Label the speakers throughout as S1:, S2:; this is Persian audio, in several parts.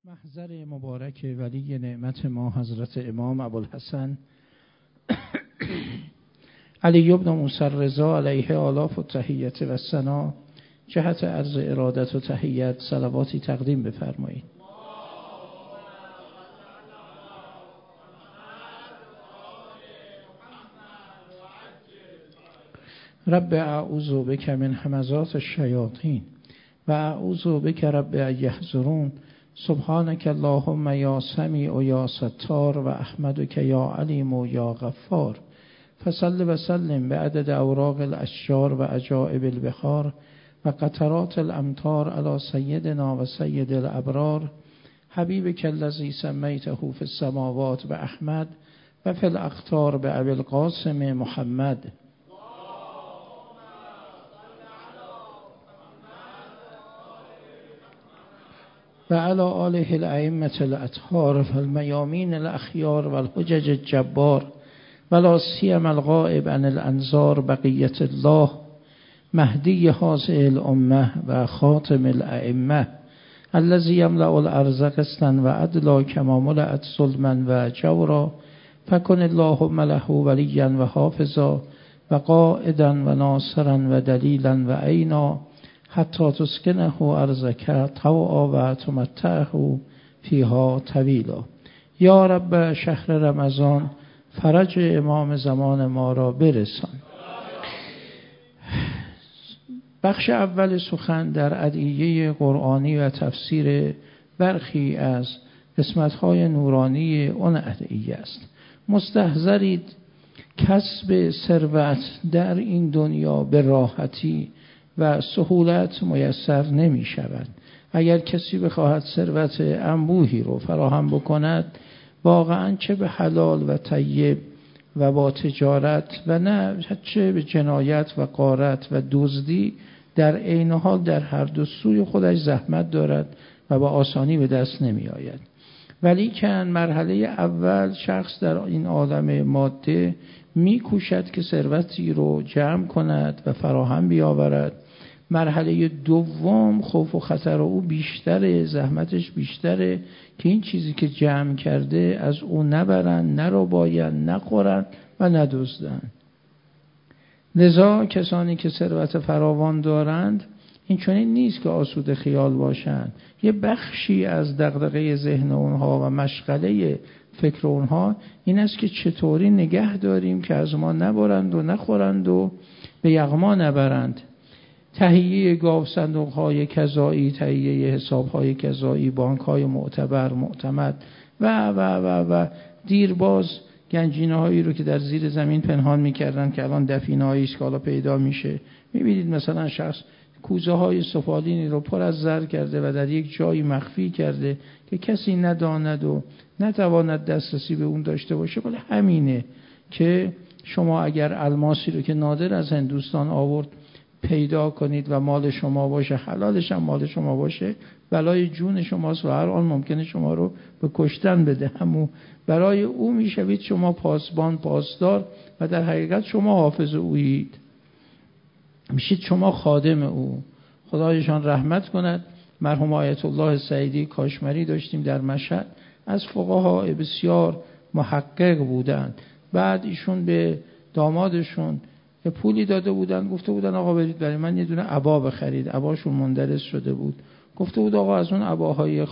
S1: محضر مبارک ولی نعمت ما حضرت امام ابوالحسن علی بن موسی الرضا علیه آلاف و تحیت و ثنا جهت عرض ارادت و تحیت صلواتی تقدیم بفرمایید. رب اعوذ بک من همزات الشیاطین و اعوذ بک رب ان یحضرون. سبحانك اللهم یا سمیع یا ستار و احمدک یا علیم یا غفار. فصل و سلم بعدد اوراق الاشجار و عجائب البحار و قطرات الامطار علی سیدنا و سید الابرار حبیبک الذی سمیته فی السماوات و احمد و فی الاقطار به ابی القاسم محمد. و علی آله الائمة الاطهار و المیامین الاخیار و الحجج الجبار و لا سیما الغائب عن الانظار بقیة الله مهدی هذه الامه و خاتم الائمه الذی یملأ الارض قسطا و عدلا کما ملأت ظلما و جورا. فکن اللهم له ولیا و حافظا و قائدا و ناصرا و دلیلا و عینا حتی تسکنه ارضک طوعا و تمتعه فیها طویلا. یا رب شهر رمضان فرج امام زمان ما را برسان. بخش اول سخن در ادعیه قرآنی و تفسیر برخی از قسمت‌های نورانی اون ادعیه است. مستحضرید کسب ثروت در این دنیا به راحتی و سهولت میسر نمی شود. اگر کسی بخواهد ثروت انبوهی رو فراهم بکند، واقعا چه به حلال و طیب و با تجارت و نه چه به جنایت و غارت و دزدی، در عین حال در هر دو سوی خودش زحمت دارد و با آسانی به دست نمی آید. ولیکن مرحله اول شخص در این عالم ماده می کوشد که ثروتی رو جمع کند و فراهم بیاورد. مرحله دوم خوف و خطر او بیشتره، زحمتش بیشتره که این چیزی که جمع کرده از او نبرند، نربایند، نخورند و ندزدند. لذا کسانی که ثروت فراوان دارند این چنین نیست که آسوده خیال باشند. یه بخشی از دغدغه ذهن اونها و مشغله فکر اونها این است که چطوری نگه داریم که از ما نبرند و نخورند و به یغما نبرند. تهیه گاو صندوق‌های کذایی، تهیه حساب‌های کذایی، بانک‌های معتبر، معتمد و دیرباز گنجینه‌هایی رو که در زیر زمین پنهان می‌کردن که الان دفینه‌هایی است که حالا پیدا میشه. می‌بینید مثلا شخص کوزه‌های سفالینی رو پر از زر کرده و در یک جایی مخفی کرده که کسی نداند و نتواند دسترسی به اون داشته باشه. ولی همینه که شما اگر الماسی رو که نادر از هندوستان آورد پیدا کنید و مال شما باشه، حلالش هم مال شما باشه، بلای جون شماست و هر آن ممکنه شما رو به کشتن بده. همون برای او میشوید شما پاسبان، پاسدار و در حقیقت شما حافظ اویید، میشید شما خادم او. خدایشان رحمت کند. مرحوم آیت الله سعیدی کاشمری داشتیم در مشهد، از فقها بسیار محقق بودند. بعد ایشون به دامادشون یه پولی داده بودن، گفته بودن آقا برید برای من یه دونه عبا بخرید. عباشون مندرس شده بود. گفته بود آقا از اون عباهای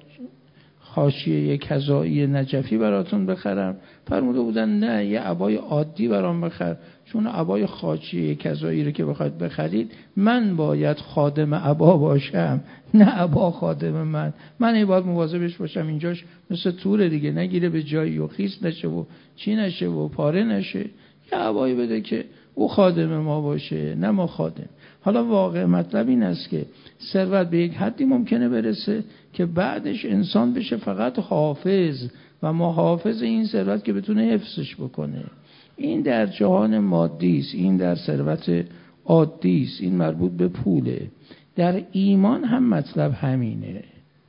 S1: حاشیه کذایی نجفی براتون بخرم. فرموده بودن نه، یه عبای عادی برام بخر، چون عبای حاشیه کذایی رو که بخواید بخرید من باید خادم عبا باشم، نه عبا خادم من باید مواظبش باشم اینجاش مثل توره دیگه، نگیره به جایی و خیس نشه و چی نشه و پاره نشه. یه عبایی بده که او خادم ما باشه، نه ما خادم. حالا واقع مطلب این است که ثروت به یک حدی ممکنه برسه که بعدش انسان بشه فقط حافظ و محافظ این ثروت که بتونه حفظش بکنه. این در جهان مادی است، این در ثروت عادی است، این مربوط به پوله. در ایمان هم مطلب همینه.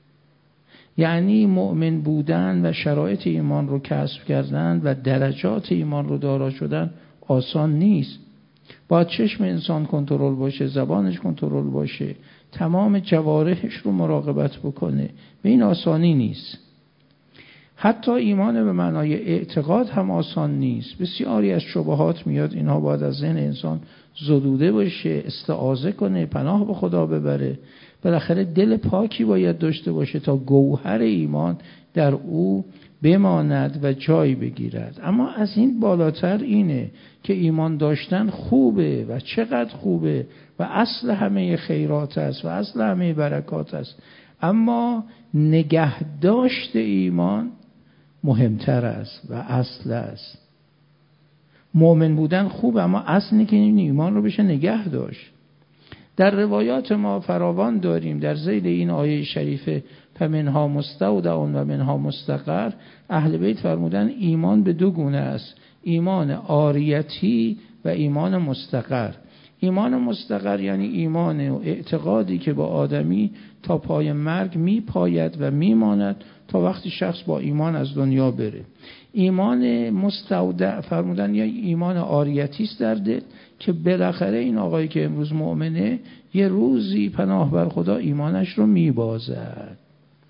S1: یعنی مؤمن بودن و شرایط ایمان رو کسب کردن و درجات ایمان رو دارا شدن آسان نیست. باید چشم انسان کنترل باشه، زبانش کنترل باشه، تمام جوارحش رو مراقبت بکنه. به این آسانی نیست. حتی ایمان به معنای اعتقاد هم آسان نیست. بسیاری از شبهات میاد، اینها باید از ذهن انسان زدوده باشه، استعاذه کنه، پناه به خدا ببره. بالاخره دل پاکی باید داشته باشه تا گوهر ایمان در او بماند و جای بگیرد. اما از این بالاتر اینه که ایمان داشتن خوبه و چقدر خوبه و اصل همه خیرات است و اصل همه برکات است، اما نگهداشت ایمان مهمتر است و اصل است. مؤمن بودن خوبه، اما اصل اینه که این ایمان رو بشه نگه داشت. در روایات ما فراوان داریم در ذیل این آیه شریفه فمنها مستودع و منها مستقر، اهل بیت فرمودن ایمان به دو گونه است: ایمان عاریتی و ایمان مستقر. ایمان مستقر یعنی ایمان و اعتقادی که با آدمی تا پای مرگ می پاید و می ماند تا وقتی شخص با ایمان از دنیا بره. ایمان مستودع فرمودن یا ایمان عاریتی است در دل که بالاخره این آقایی که امروز مؤمنه یه روزی پناه بر خدا ایمانش رو میبازد.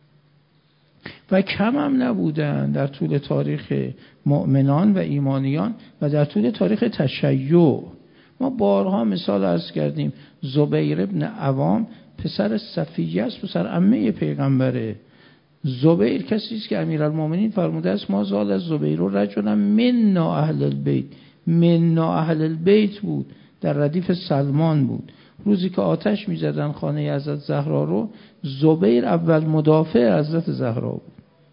S1: و کم هم نبودن در طول تاریخ مؤمنان و ایمانیان و در طول تاریخ تشیع. ما بارها مثال عرض کردیم، زبیر ابن عوام پسر صفیه است، پسر عمه پیغمبره. زبیر کسی است که امیرالمومنین فرموده است ما زال از زبیر رجلا منا اهل البیت، منا اهل البیت بود، در ردیف سلمان بود. روزی که آتش می‌زدن خانه حضرت زهرا رو، زبیر اول مدافع حضرت زهرا بود.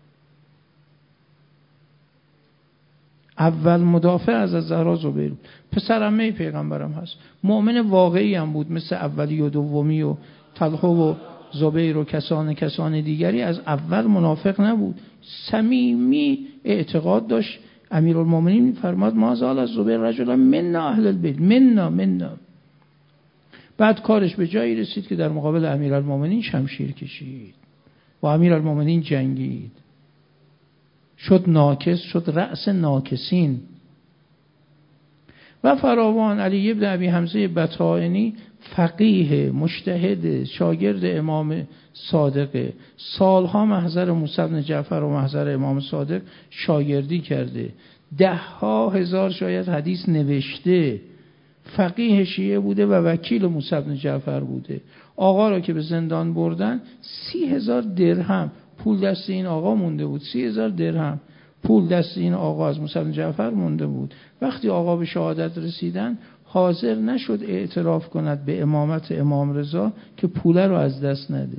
S1: اول مدافع از زهرا زبیر بود. پسر عمه پیغمبرم هست، مؤمن واقعی هم بود، مثل اولی و دومی و طلحه و زبیر و کسان دیگری. از اول منافق نبود، صمیمی اعتقاد داشت. امیرالمومنین فرماد ما زال از زبیر رجلا منا اهل البیت، منا. بعد کارش به جایی رسید که در مقابل امیرالمومنین شمشیر کشید، با امیرالمومنین جنگید، شد ناکس، شد رأس ناکسین. و فراوان علی ابن ابی حمزه بطائنی فقیه مجتهد شاگرد امام صادق، سالها محضر موسی بن جعفر و محضر امام صادق شاگردی کرده، 10,000 شاید حدیث نوشته، فقیه شیعه بوده و وکیل موسی بن جعفر بوده. آقا را که به زندان بردن 30,000 درهم پول دست این آقا مونده بود، 30,000 درهم پول دست این آقا از موسی بن جعفر مونده بود. وقتی آقا به شهادت رسیدن حاضر نشد اعتراف کند به امامت امام رضا که پول رو از دست نده،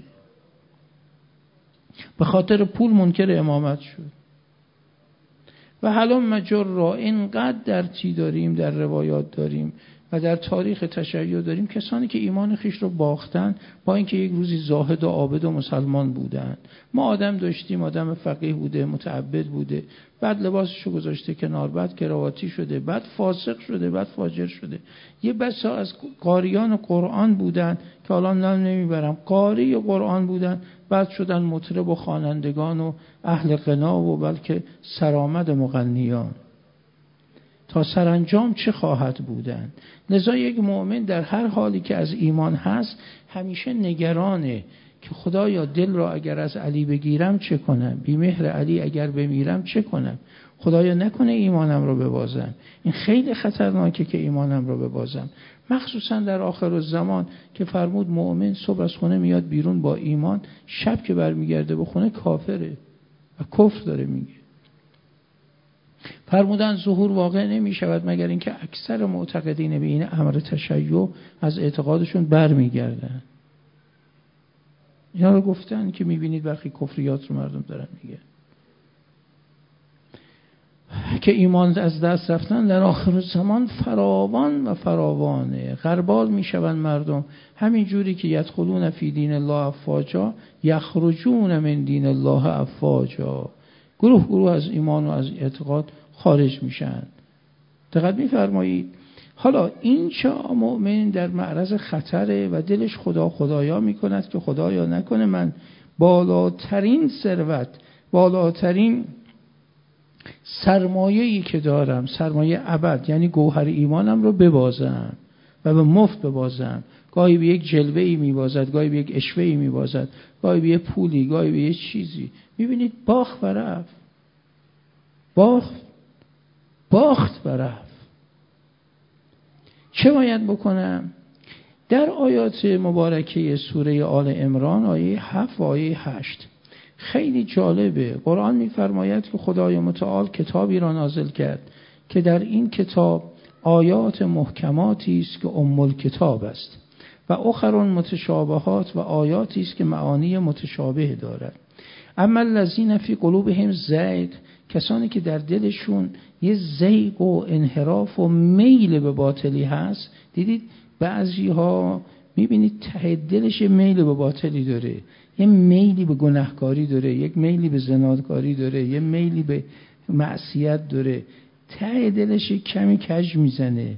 S1: به خاطر پول منکر امامت شد. و حالا مجرا اینقدر درتی داریم، در روایات داریم و در تاریخ تشیع داریم، کسانی که ایمان خیش رو باختن با اینکه یک روزی زاهد و عابد و مسلمان بودن. ما آدم داشتیم، آدم فقیه بوده، متعبد بوده، بعد لباسش رو گذاشته کنار، بعد کراواتی شده، بعد فاسق شده، بعد فاجر شده. یه بسا از قاریان قرآن بودن که حالا نام نمیبرم، قاری قرآن بودن، بعد شدن مطرب و خوانندگان و اهل غنا و بلکه سرآمد مغنیان. تا سرانجام چه خواهد بودن؟ لذا یک مؤمن در هر حالی که از ایمان هست همیشه نگرانه که خدایا دل را اگر از علی بگیرم چه کنم، بی مهر علی اگر بمیرم چه کنم، خدایا نکنه ایمانم رو ببازم. این خیلی خطرناکه که ایمانم رو ببازم، مخصوصا در آخر الزمان که فرمود مؤمن صبح از خونه میاد بیرون با ایمان، شب که برمیگرده به خونه کافره و کفر داره میگه. فرمودن ظهور واقع نمی شود مگر اینکه اکثر معتقدین به این امر تشیع از اعتقادشون برمیگردن. اینا رو گفتن که میبینید برخی کفریات رو مردم دارن میگه که ایمان از دست رفتن در آخر زمان فراوان و فراوانه. غربال میشوند مردم، همین جوری که یدخلون فی دین الله افواجا یخرجون من دین الله افواجا، گروه از ایمان و از اعتقاد خارج میشن. دقت میفرمایید؟ حالا این چه مؤمن در معرض خطره و دلش خدایا میکند که خدایا نکنه من بالاترین ثروت، بالاترین سرمایه‌ای که دارم، سرمایه ابد، یعنی گوهر ایمانم رو ببازم و به مفت ببازم. گاهی به یک جلوه‌ای میبازد، گاهی به یک اشوه‌ای میبازد، گاهی به یک پولی، گاهی به یک چیزی. میبینید باخت و رفت، باخت و رفت. چه باید بکنم؟ در آیات مبارکه سوره آل عمران آیه 7 و آیه 8 خیلی جالبه. قرآن می‌فرماید که خدای متعال کتابی را نازل کرد که در این کتاب آیات محکماتی است که ام الکتاب است و اخر متشابهات و آیاتی است که معانی متشابه دارد. اما الذین فی قلوبهم زیغ، کسانی که در دلشون یه زیغ و انحراف و میل به باطلی هست. دیدید بعضی ها میبینید ته دلش میل به باطلی داره، یه میلی به گناهکاری داره، یک میلی به زنادکاری داره، یه میلی به معصیت داره، ته دلش کمی کج میزنه.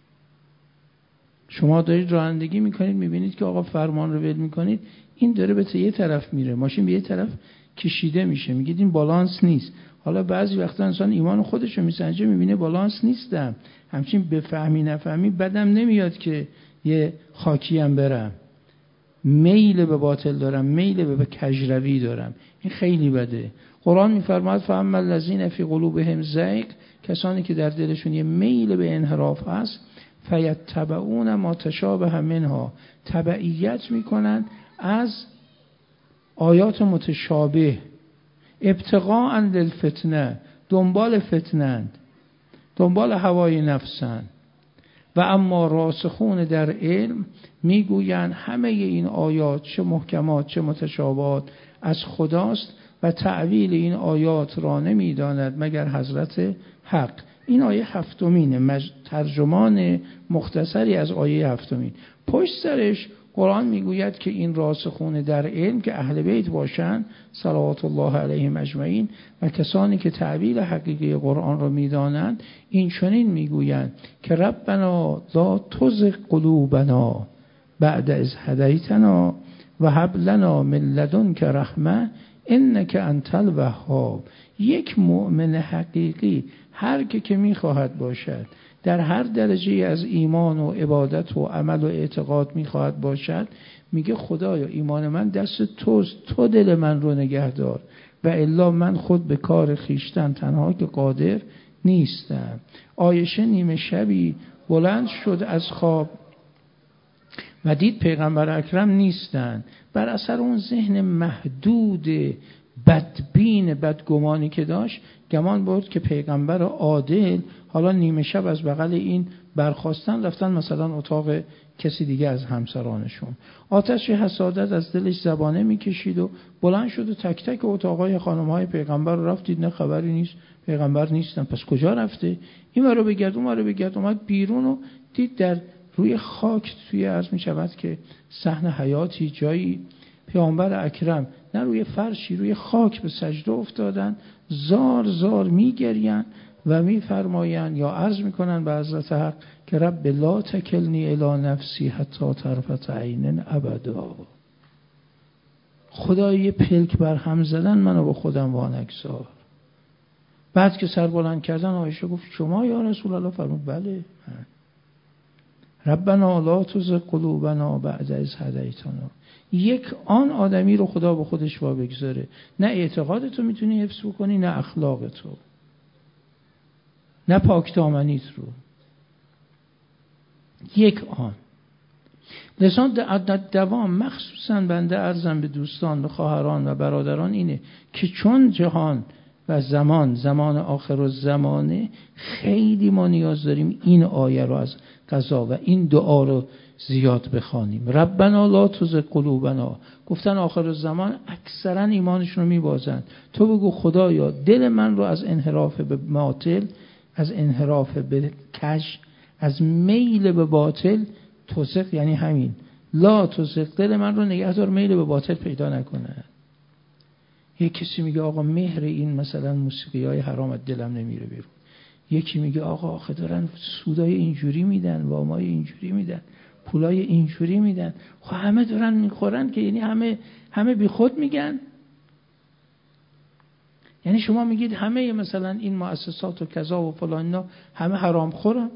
S1: شما دارید رانندگی میکنید، میبینید که آقا فرمان رو ول میکنید، این داره به یه طرف میره، ماشین به یه طرف کشیده میشه، میگید این بالانس نیست. حالا بعضی وقتا انسان ایمان خودش رو میسنجه، میبینه بالانس نیستم، همچین بفهمی نفهمی بدم نمیاد که یه خاکی هم برم، میل به باطل دارم، میل به کجروی دارم، این خیلی بده. قرآن میفرماید فاما الذین فی قلوبهم زیغ، کسانی که در دلشون یه میل به انحراف هست، فیتبعون ما تشابه منها، تبعیت میکنن از آیات متشابه، ابتغاء للفتنه، دنبال فتنند، دنبال هوای نفسند. و اما راسخون در علم میگویند همه این آیات چه محکمات چه متشابهات از خداست و تعویل این آیات را نمیداند مگر حضرت حق. این آیه هفتمینه، ترجمان مختصری از آیه هفتمین. پشت سرش قرآن میگوید که این راسخون در علم که اهل بیت باشند صلوات الله علیهم اجمعین و کسانی که تعبیر حقیقی قرآن را میدانند، این چنین میگویند که ربنا لا تزغ قلوبنا بعد اذ هدیتنا و هب لنا من لدنک رحمه انک انت الوهاب. یک مؤمن حقیقی هر که میخواهد باشد، در هر درجه از ایمان و عبادت و عمل و اعتقاد میخواهد باشد، میگه خدایا ایمان من دست توست، تو دل من رو نگه دار و الا من خود به کار خیشتن تنها که قادر نیستم. عایشه نیمه شبی بلند شد از خواب و دید پیغمبر اکرم نیستن. بر اثر اون ذهن محدود بدبین بدگمانی که داشت، گمان برد که پیغمبر عادل حالا نیمه شب از بغل این برخاستن رفتن مثلا اتاق کسی دیگه از همسرانشون. آتش حسادت از دلش زبانه میکشید و بلند شد و تک تک اتاقای خانمهای پیغمبر رو رفت، دید نه خبری نیست، پیغمبر نیستن. پس کجا رفته؟ این رو بگرد اون رو بگرد، اومد بیرون و دید در روی خاک توی عرض می شود که صحن حیاتی جایی پیامبر اکرم نه روی فرشی روی خاک به سجده افتادن، زار زار می گرین و می فرماین یا عرض می کنن به حضرت حق که رب لا تکلنی الی نفسی حتی طرفت عین ابدا. خدای یه پلک بر هم زدن منو با خودم وانگذار. بعد که سر بلند کردن عایشه گفت شما یا رسول الله؟ فرمود بله من. ربنا لا تزغ قلوبنا بعد اذ هدیتنا. یک آن آدمی رو خدا به خودش وا بگذاره، نه اعتقادتو میتونی حفظ بکنی، نه اخلاقتو، نه پاکدامنیت رو. یک آن لسان دوام مخصوصا بنده عرضم به دوستان به خواهران و برادران اینه که چون جهان و زمان آخر الزمانه، خیلی ما نیاز داریم این آیه رو از قضا و این دعا رو زیاد بخوانیم. ربنا لا تزغ قلوبنا. گفتن آخر الزمان اکثرا ایمانشون رو میبازن. تو بگو خدایا دل من رو از انحراف به باطل، از انحراف به کج، از میل به باطل، تزغ یعنی همین لا تزغ، دل من رو نگهدار میل به باطل پیدا نکنه. یک کسی میگه آقا مهر این مثلا موسیقیای حرام از دلم نمیره بیرون. یکی میگه آقا آخه دارن سودای اینجوری میدن، وامای اینجوری میدن، پولای اینجوری میدن، خب همه دارن میخورن که یعنی همه بی خود میگن. یعنی شما میگید همه مثلا این مؤسسات و کذا و فلان اینا همه حرام خورن؟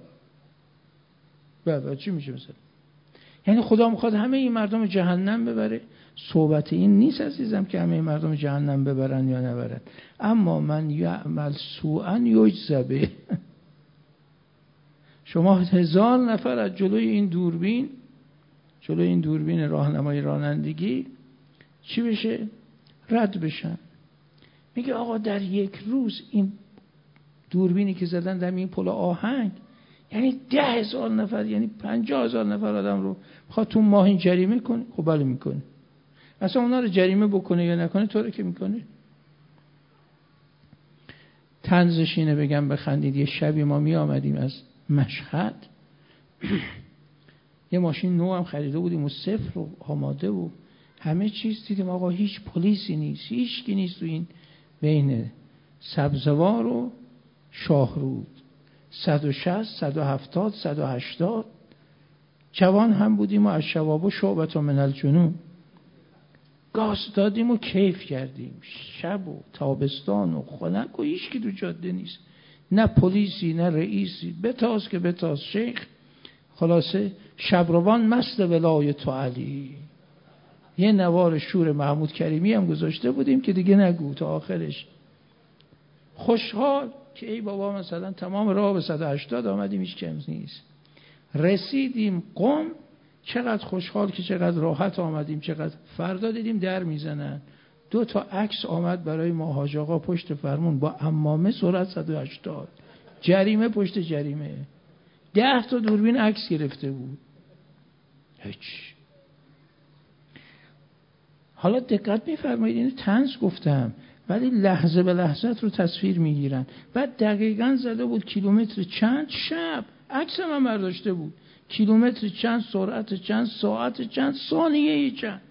S1: بله چی میشه مثلا؟ یعنی خدا میخواد همه این مردم جهنم ببره؟ صحبت این نیست عزیزم که همه مردم جهنم ببرن یا نبرن. اما من یعمل سوءا یجزا به. شما 1000 نفر از جلوی این دوربین راهنمای رانندگی چی بشه؟ رد بشن. میگه آقا در یک روز این دوربینی که زدن در این پل آهنگ، یعنی 10,000 نفر، یعنی 50,000 نفر آدم رو میخواد تو ماه این جریمه کنه. خب بله میکنه. اصلا اونا رو جریمه بکنه یا نکنه طوره که میکنه. طنزش اینه بگم بخندید. یه شبی ما می آمدیم از مشهد، یه ماشین نو هم خریده بودیم و صفر و آماده و همه چیز، دیدیم آقا هیچ پلیسی نیست، هیچ کی نیست تو این بین سبزوار و شاهرود. 160 170 180 جوان هم بودیم و از شباب و شعبت من الجنون گاز دادیم و کیف کردیم. شب و تابستان و خنک و هیچ کی تو جاده نیست، نه پلیسی نه رئیسی. بتاز که بتاز شیخ. خلاصه شبروان مست ولایت علی. یه نوار شور محمود کریمی هم گذاشته بودیم که دیگه نگو تا آخرش. خوشحال که ای بابا مثلا تمام راه به 180 آمدیم هیچ کم نیست. رسیدیم قم، چقدر خوشحال که چقدر راحت آمدیم، چقدر. فردا دیدیم در میزنن. 2 تا عکس آمد برای ما حاج آقا پشت فرمون با عمامه سرعت 180، جریمه پشت جریمه. 10 تا دوربین عکس گرفته بود. هیچ. حالا دقت می‌فرمایید، اینو طنز گفتم ولی لحظه به لحظه رو تصویر میگیرن. بعد دقیقاً زده بود کیلومتر چند شب، عکس من برداشته بود، کیلومتر چند، سرعت چند، ساعت چند، ثانیه چند.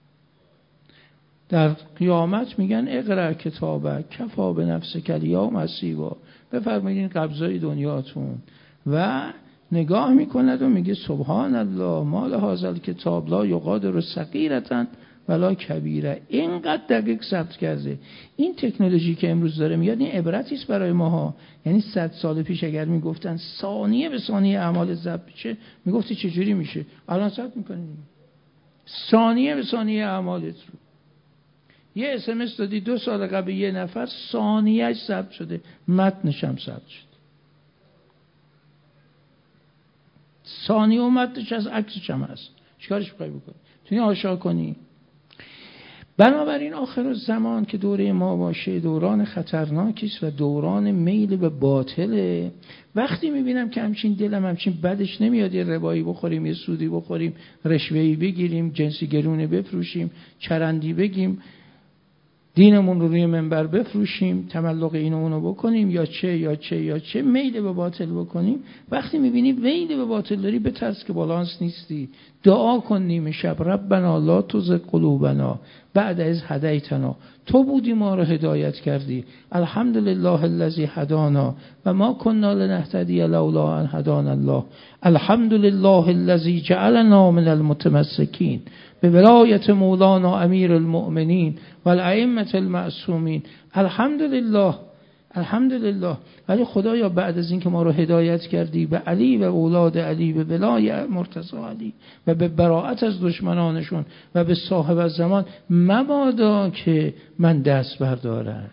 S1: در قیامت میگن اقرأ کتابک کفا بنفسک الیوم حسیبا. بفرمایید این قبضای دنیاتون. و نگاه میکند و میگه سبحان الله ما لهذا الکتاب لا یغادر صغیرة ولا کبیره. اینقدر دقیق ثبت کرده. این تکنولوژی که امروز داره میاد این عبرتی است برای ماها. یعنی 100 سال پیش اگر میگفتن ثانیه به ثانیه اعمال ضبط بشه، میگفتی چجوری میشه؟ الان ثبت میکنیم ثانیه به ثانیه اعمالت رو. یه اس ام اس دادی 2 سال قبل یه نفر، ثانیه‌اش ثبت شده، متنش هم ثبت شده. ثانیه و متنش از عکسش هم هست. چیکارش می‌خوای بکنی؟ تو این آشا کنی. بنابراین آخر الزمان که دوره ما باشه دوران خطرناکی است و دوران میل به باطله. وقتی میبینم که همچین دلم همچین بدش نمیاد یه ربایی بخوریم، یه سودی بخوریم، رشوه‌ای بگیریم، جنسی گرونه بفروشیم، چرندی بگیم، دینمون رو روی منبر بفروشیم، تملق اینو اونو بکنیم، یا چه میل به باطل بکنیم. وقتی میبینی میل به باطل داری، بترس که بالانس نیستی. دعا کن نیمه شب ربنا لا تزغ قلوبنا بعد از هدیتنا. تو بودی ما رو هدایت کردی. الحمدلله الذی هدانا و ما کنا لنهتدی لولا ان هدانا الله. الحمدلله الذی جعلنا من المتمسکین به ولایت مولانا امیر المؤمنین و الائمه المعصومین. الحمدلله. ولی خدایا بعد از این که ما رو هدایت کردی به علی و اولاد علی، به ولای مرتضی علی و به براءت از دشمنانشون و به صاحب الزمان، مبادا که من دست بردارم.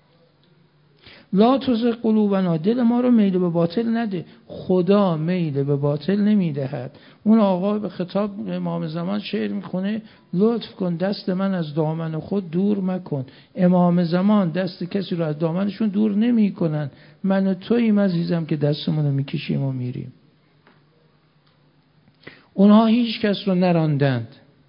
S1: لا تزغ قلوبنا، دل ما رو میل به باطل نده. خدا میل به باطل نمیدهد. اون آقا به خطاب امام زمان شعر میخونه، لطف کن دست من از دامن خود دور مکن. امام زمان دست کسی رو از دامنشون دور نمی کنن. من و توییم عزیزم که دستمون رو میکشیم و میریم. اونها هیچ کس رو نراندند.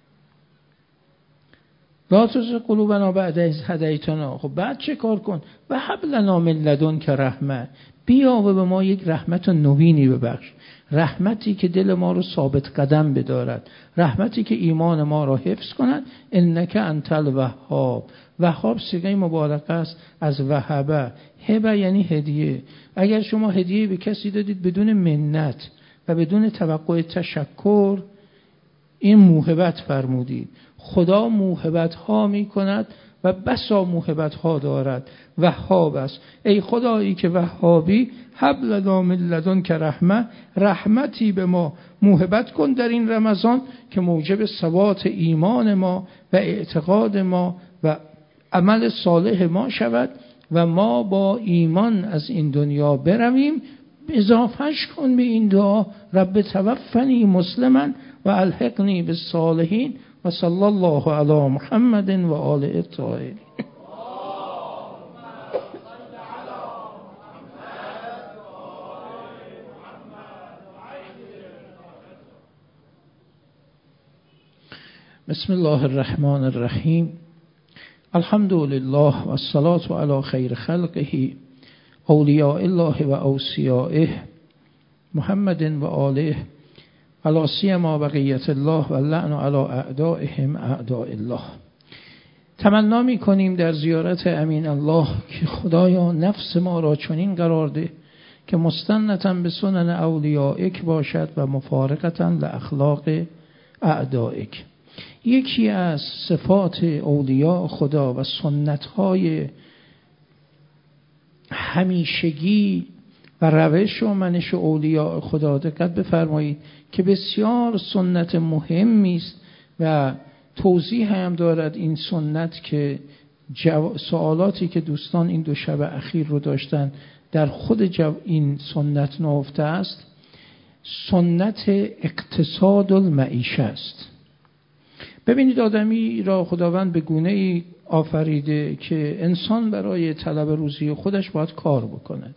S1: لا تزغ قلوبنا بعد از هدیتنا. خب بعد چه کار کن؟ و هب لنا من لدنک رحمه، بیا و به ما یک رحمت نوینی ببخش. رحمتی که دل ما رو ثابت قدم بدارد، رحمتی که ایمان ما را حفظ کند. انک انت الوهاب. وهاب صیغه مبالغه است از وهبه. هبه یعنی هدیه. اگر شما هدیه به کسی دادید بدون منت و بدون توقع تشکر، این موهبت فرمودید. خدا موهبت ها می کند و بسا موهبت ها دارد. وهاب است. ای خدایی که وهابی، هب لنا من لدنک رحمه، رحمتی به ما موهبت کن در این رمضان که موجب ثبات ایمان ما و اعتقاد ما و عمل صالح ما شود و ما با ایمان از این دنیا برویم. اضافهش کن به این دعا: رب توفنی مسلما و الحقنی بالصالحین و صلی الله علی محمد و آله الطاهرین. بسم الله الرحمن الرحیم. الحمد لله و الصلاة علی خیر خلقه اولیاء الله و اوصیائه محمد و آله علی سیما بقیت الله و لعن علی اعدائهم اعداء الله. تمنا می کنیم در زیارت امین الله که خدایا نفس ما را چنین قرار ده که مستنتا به سنن اولیائک باشد و مفارقتا لاخلاق اعدائک. یکی از صفات اولیاء خدا و سنت‌های همیشگی و روش و منش اولیاء خدا، دقت بفرمایید که بسیار سنت مهمی است و توضیح هم دارد این سنت که سوالاتی که دوستان این دو شب اخیر رو داشتن در خود این سنت نهفته است. سنت اقتصاد المعیشه است. ببینید آدمی را خداوند به گونه‌ای آفریده که انسان برای طلب روزی خودش باید کار بکنه.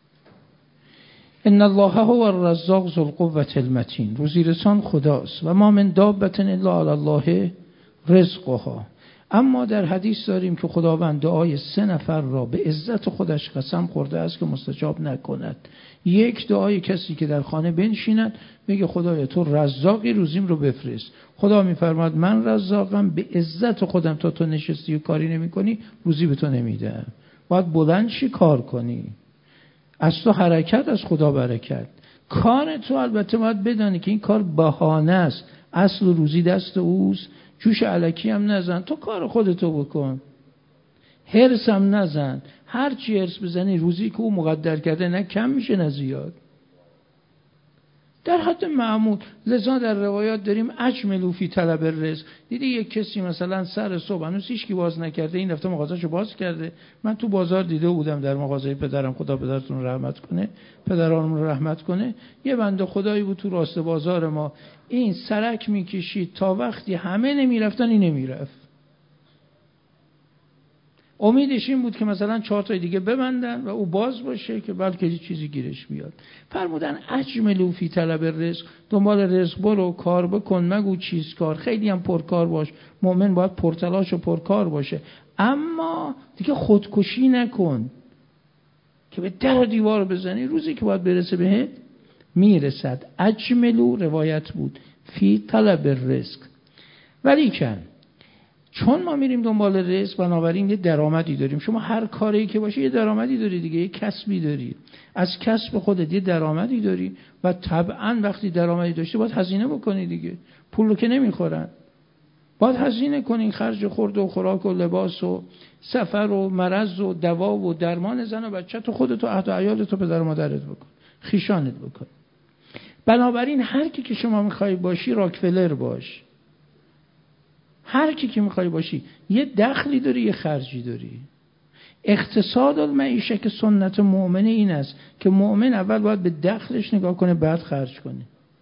S1: ان الله هو الرزاق ذو القوة المتین. روزی رسان خداست و ما من دابة الا علی الله رزقها. اما در حدیث داریم که خداوند دعای 3 نفر را به عزت خودش قسم خورده است که مستجاب نکند. یک، دعای کسی که در خانه بنشیند میگه خدایا تو رزاقی، روزیم رو بفرست. خدا میفرماد من رزاقم، به عزت خودم تا تو نشستی و کاری نمی کنی روزی به تو نمیدم. باید بلند شی کار کنی. از تو حرکت، از خدا برکت. کار تو البته باید بدانی که این کار بهانه است، اصل روزی دست اوست. جوش الکی هم نزن، تو کار خودتو بکن. هرس هم نزن. هر چی هرس بزنی روزی که او مقدر کرده نه کم میشه نه زیاد، در حد معمول. لذا در روایات داریم اجملوا فی طلب الرزق. دیدی یک کسی مثلا سر صبح هنوز هیچ کی باز نکرده، این هفته مغازه‌شو باز کرده. من تو بازار دیده بودم در مغازه پدرم، خدا پدرتون رحمت کنه، پدرانمون رحمت کنه، یه بنده خدایی بود تو راست بازار ما، این سرک میکشید تا وقتی همه نمیرفتن این نمیرفت. امیدش این بود که مثلا 4 تا دیگه ببندن و او باز باشه که بلکه چیزی گیرش بیاد. فرمودن اجملوا فی طلب الرزق، دنبال رزق برو، کار بکن، مگو چیز کار. خیلی هم پرکار باش. مؤمن باید پرتلاش و پرکار باشه، اما دیگه خودکشی نکن که به در و دیوار بزنی. روزی که باید برسه بهت میرسد. اجملوا روایت بود فی طلب الرزق. ولیکن چون ما میریم دنبال رزق، بنابراین یه درآمدی داریم. شما هر کاری که باشه یه درآمدی داری دیگه، یه کسبی داری، از کسب خودت یه درآمدی داری و طبعا وقتی درآمدی داشتی باید هزینه بکنی دیگه. پول رو که نمیخورن، باید هزینه کنی، خرج خورد و خوراک و لباس و سفر و مرض و دوا و درمان زن و بچه تو، خودت و اهل و عیالت و پدر و مادرت بکن، خیشانت بکن. بنابراین هر کی که شما میخوای باشی راکفلر باش. هر کی که میخوای باشی یه دخلی داری یه خرجی داری. اقتصاد المعیشه که سنت مؤمن این است که مؤمن اول باید به دخلش نگاه کنه بعد خرج کنه،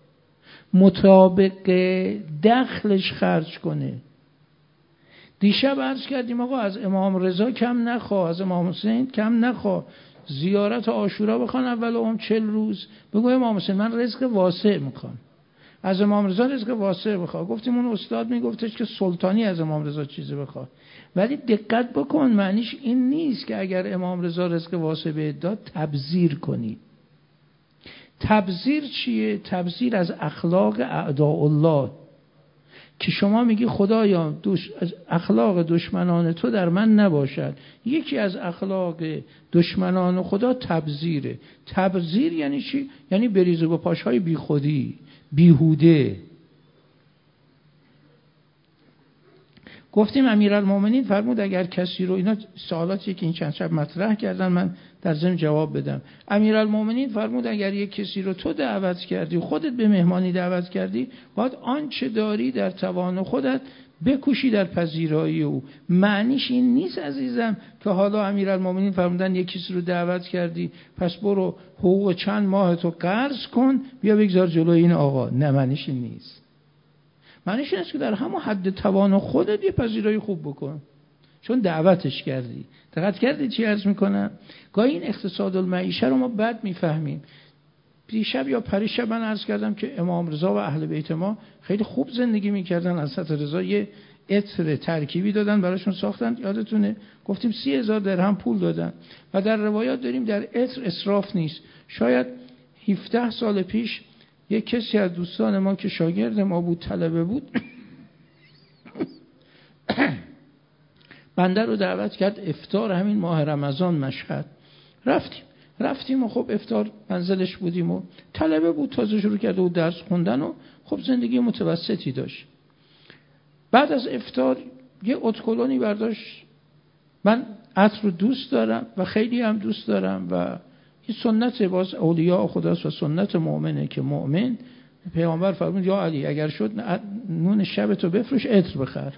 S1: مطابق دخلش خرج کنه. دیشب عرض کردیم آقا از امام رضا کم نخواه، از امام حسین کم نخواه. زیارت عاشورا بخوان اول 40 روز، بگو امام حسین من رزق واسع میخوام. از امام رضا رزق واسع بخواه. گفتیم اون استاد میگفتش که سلطانی از امام رضا چیزی بخواه. ولی دقت بکن، معنیش این نیست که اگر امام رضا رزق واسع بهت داد تبذیر کنی. تبذیر چیه؟ تبذیر از اخلاق اعداء الله، که شما میگی خدایا اخلاق دشمنان تو در من نباشد. یکی از اخلاق دشمنان خدا تبذیره. تبذیر یعنی چی؟ یعنی بریز و پاشهای بی خودی، بیهوده. گفتیم امیرالمومنین فرمود اگر کسی رو، اینا سوالاتی که این چند شب مطرح کردن من در ضمن جواب بدم. امیرالمومنین فرمود اگر یک کسی رو تو دعوت کردی، خودت به مهمانی دعوت کردی، باید آنچه داری در توان خودت بکوشی در پذیرایی او. معنیش این نیست عزیزم که حالا امیرالمومنین فرمودن یک کسی رو دعوت کردی پس برو حقوق چند ماه تو قرض کن بیا بگذار جلوی این آقا. نه، معنیش این نیست. معنیش این است که در همون حد توان خودت یه پذیرایی خوب بکن، چون دعوتش کردی. دقت کردی چی عرض میکنم؟ گاهی این اقتصاد المعیشه رو ما بد میفهمیم. دیشب یا پریشب من عرض کردم که امام رضا و اهل بیت ما خیلی خوب زندگی میکردن. حضرت رضا یه عطر ترکیبی دادن براشون ساختن، یادتونه؟ گفتیم 30,000 درهم پول دادن و در روایات داریم در عطر اسراف نیست. شاید 17 سال پیش یک کسی از دوستان ما که شاگرد ما بود، طلبه بود، بنده رو دعوت کرد افطار همین ماه رمضان مشهد. رفتیم و خب افطار منزلش بودیم و طلبه بود، تازه شروع کرده و درس خوندن و خب زندگی متوسطی داشت. بعد از افطار یه اتکلونی برداشت. من عطر رو دوست دارم و خیلی هم دوست دارم و این سنت باز اولیاء خداست و سنت مؤمنه که مؤمن، پیامبر فرمود یا علی اگر شد نون شبتو بفروش عطر بخر.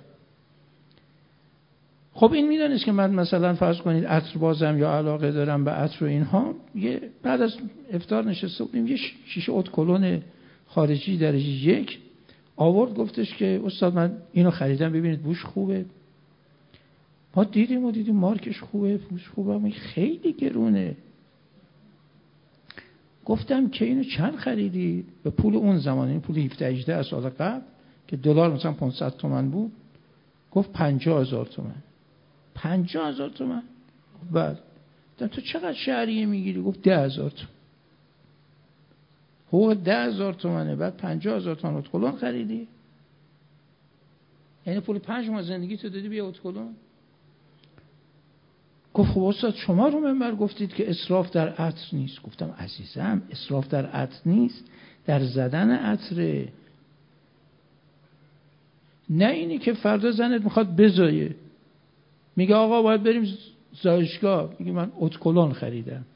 S1: خب این میدونست که من مثلا فرض کنید عطر بازم یا علاقه دارم به عطر و اینها. بعد از افطار نشسته بودیم، یه شیشه اتکلون خارجی درجه 1 آورد، گفتش که استاد من اینو خریدم ببینید بوش خوبه. ما دیدیم مارکش خوبه، بوش خوبه، خیلی گرونه. گفتم که اینو چند خریدی؟ به پول اون زمان، این پول 17-18 سال قبل که دلار مثلا 500 تومان بود. گفت 50,000 تومان. 50,000 تومان؟ بعد تو چقدر شهریه میگیری؟ گفت 10,000 تومان. حقوق 10,000 تومانه، بعد 50,000 تومان اتکلون خریدی؟ یعنی پول 5 ماه زندگی تو دادی بیا اتکلون؟ گفت خب استاد شما رو منبر گفتید که اسراف در عطر نیست. گفتم عزیزم اسراف در عطر نیست، در زدن عطره. نه اینی که فردا زنت میخواد بزایه، میگه آقا باید بریم زایشگاه، میگه من اتکلون خریدم.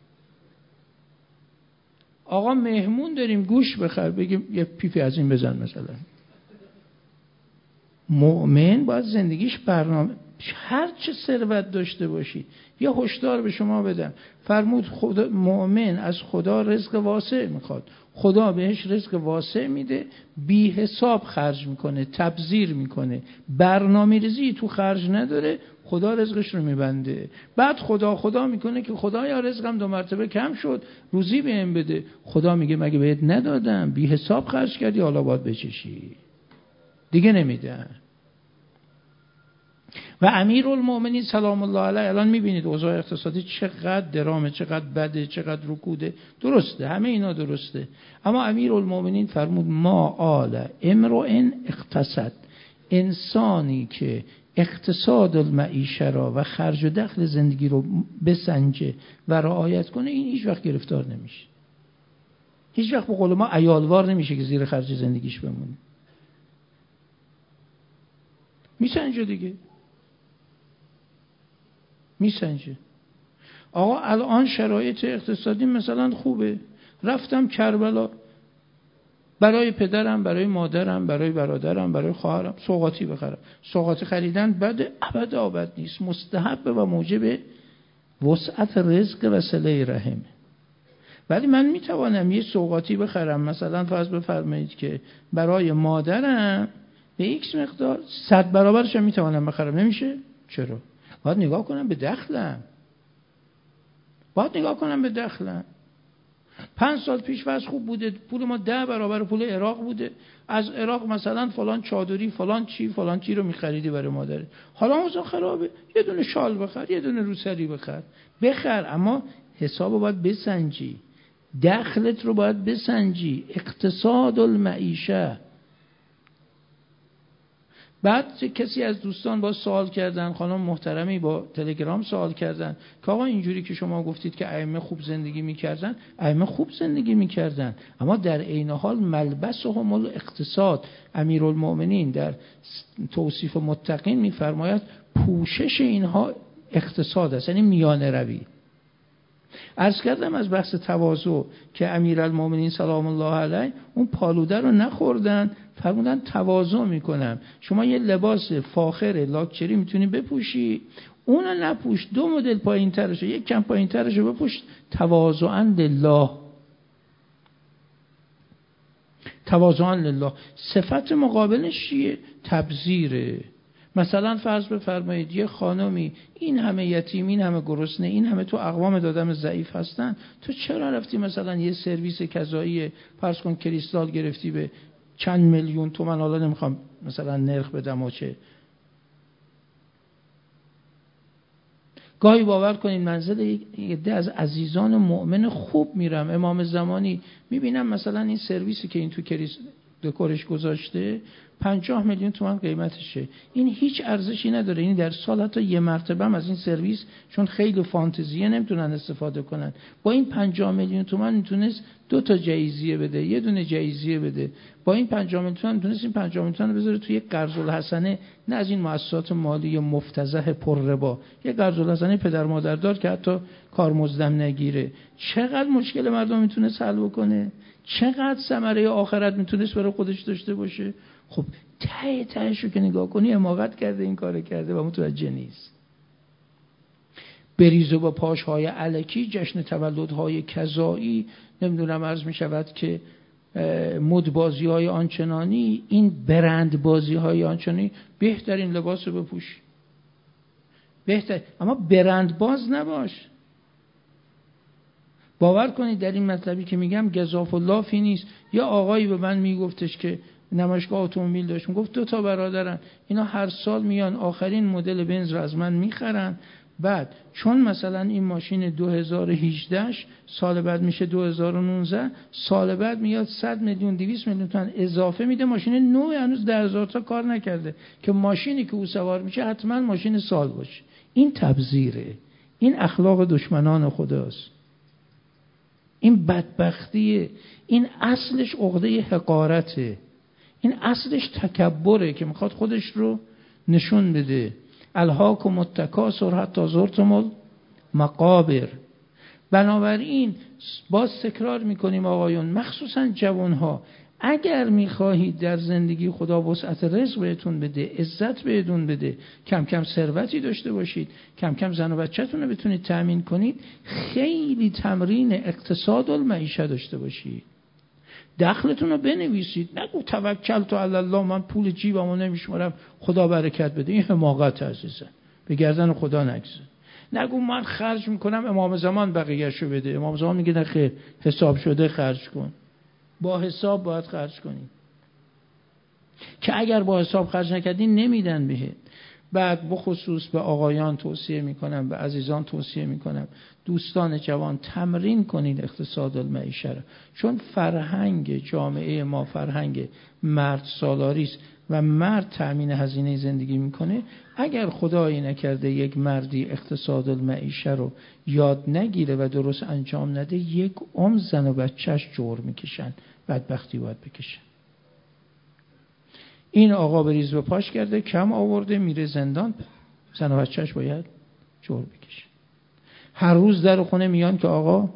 S1: آقا مهمون داریم گوش بخر، بگیم یه پیپی از این بزن مثلا. مؤمن باید زندگیش برنامه، هر چه ثروت داشته باشی. یه هشدار به شما بدم، فرمود خدا مؤمن از خدا رزق واسع میخواد، خدا بهش رزق واسع میده، بی حساب خرج میکنه، تبذیر میکنه، برنامه‌ریزی تو خرج نداره، خدا رزقش رو میبنده. بعد خدا میکنه که خدایا رزقم 2 مرتبه کم شد، روزی بهم بده. خدا میگه مگه بهت ندادم؟ بی حساب خرج کردی، حالا باید بچشی، دیگه نمیدن. و امیرالمومنین سلام الله علیه الان میبینید اوضاع اقتصادی چقدر درامه، چقدر بده، چقدر رکوده. درسته، همه اینا درسته، اما امیرالمومنین فرمود ما آل امرؤ اقتصد، انسانی که اقتصاد المعیشه را و خرج و دخل زندگی رو بسنجه و رعایت کنه، این هیچ وقت گرفتار نمیشه. هیچ وقت به قول ما عیالوار نمیشه که زیر خرج زندگیش بمونه. میسنجه دیگه، میسنجه. آقا الان شرایط اقتصادی مثلا خوبه، رفتم کربلا برای پدرم، برای مادرم، برای برادرم، برای خواهرم سوغاتی بخرم. سوغاتی خریدن بده؟ ابد آبد نیست، مستحب و موجب وسعت رزق و صله رحم. ولی من میتوانم یه سوغاتی بخرم، مثلا فرض بفرمایید که برای مادرم به ایکس مقدار 100 برابرش هم میتوانم بخرم. نمیشه؟ چرا؟ باید نگاه کنم به دخلم. 5 سال پیش وضع خوب بوده، پول ما 10 برابر پول عراق بوده. از عراق مثلا فلان چادری فلان چی رو میخریدی برای مادر. حالا اوضاع خرابه، یه دونه شال بخر، یه دونه روسری بخر، اما حسابو باید بسنجی، دخلت رو باید بسنجی. اقتصاد المعیشه. بعد کسی از دوستان با سوال کردن، خانم محترمی با تلگرام سوال کردن که آقا اینجوری که شما گفتید که ائمه خوب زندگی میکردن، ائمه خوب زندگی میکردن، اما در عین حال ملبسهم الاقتصاد. امیرالمؤمنین در توصیف متقین میفرماید پوشش اینها اقتصاد است، یعنی میانه روی. عرض کردم از بحث تواضع که امیرالمؤمنین سلام الله علیه اون پالوده رو نخوردن، فرمودن تواضع میکنم. شما یه لباس فاخر لاکچری میتونی بپوشی، اونو نپوش، 2 مدل پایین ترشو، 1 کم پایین ترشو بپوش، تواضعا لله. تواضعا لله. صفت مقابلش چیه؟ تبذیره. مثلا فرض بفرمایید یه خانمی این همه یتیم، این همه گرسنه، این همه تو اقوام دادم ضعیف هستن، تو چرا رفتی مثلا یه سرویس کذایی فرض کن کریستال گرفتی به چند میلیون تومان، حالا نمیخوام مثلا نرخ بدم و چه. گاهی باور کنید منزل یه عده از عزیزان مؤمن خوب میرم، امام زمانی میبینم مثلا این سرویسی که این تو دکورش گذاشته 50 میلیون تومان قیمتشه. این هیچ ارزشی نداره. این در سال حتی یه مرتبه هم از این سرویس چون خیلی فانتزیه نمیتونن استفاده کنن. با این 50 میلیون تومان میتونست 2 تا جایزیه بده، یه دونه جایزیه بده. با این 50 میلیون تومان میتونست این 50 میلیون تومان بذاره توی یک قرض الحسنه، نه از این مؤسسات مالی مفتضح پر ربا، یه قرض الحسنه پدر مادردار که حتی کارمزدم نگیره. چقدر مشکل مردم میتونه حل بکنه، چقدر ثمره آخرت میتونست برای خودش داشته باشه. خب تهش رو که نگاه کنی حماقت کرده، این کار کرده و متوجه نیست. بریز و با پاشهای الکی، جشن تولدهای کذایی، نمیدونم عرض می شود که مدبازی های آنچنانی، این برند بازی های آنچنانی. بهترین لباس رو بپوش، بهتر، اما برند باز نباش. باور کنید در این مطلبی که میگم گزاف و لافی نیست. یا آقایی به من میگفتش که نمایشگاه اتومبیل داشت، میگفت 2 تا برادرن، اینا هر سال میان آخرین مدل بنز رو از من میخرن، بعد چون مثلا این ماشین 2018 سال بعد میشه 2019، سال بعد میاد 100 میلیون 200 میلیون تومان اضافه میده، ماشین نو هنوز 10,000 تا کار نکرده که ماشینی که او سوار میشه حتما ماشین سال باشه. این تبذیره، این اخلاق دشمنان خداست، این بدبختیه، این اصلش عقده حقارته، این اصلش تکبره که میخواد خودش رو نشون بده. الهاکم التکاثر حتی زرتم المقابر. بنابراین باز تکرار میکنیم آقایون، مخصوصا جوانها، اگر میخواهید در زندگی خدا وسعت رزق بهتون بده، عزت بهتون بده، کم کم ثروتی داشته باشید، کم کم زن و بچه‌تون رو بتونید تأمین کنید، خیلی تمرین اقتصاد المعیشه داشته باشید. دخلتون رو بنویسید، نگو توکلت علی الله، من پول جیبمو نمیشمارم خدا برکت بده. این حماقت عزیزم، به گردن خدا نگذار. نگو من خرج میکنم امام زمان بقیه‌شو بده. امام زمان میگه نه خیر، حساب شده خرج کن. با حساب باید خرج کنی، که اگر با حساب خرج نکردی نمیدن بهت. بعد بخصوص به آقایان توصیه میکنم، به عزیزان توصیه میکنم، دوستان جوان تمرین کنید اقتصاد المعیشه رو، چون فرهنگ جامعه ما فرهنگ مرد سالاری است و مرد تأمین هزینه زندگی میکنه. اگر خدایی نکرده یک مردی اقتصاد المعیشه رو یاد نگیره و درست انجام نده، یک عمر زن و بچهش جور میکشن، بدبختی باید بکشن. این آقا بریز به پاش کرده، کم آورده، میره زندان، زن و بچهش باید جور بکشه. هر روز در خونه میان که آقا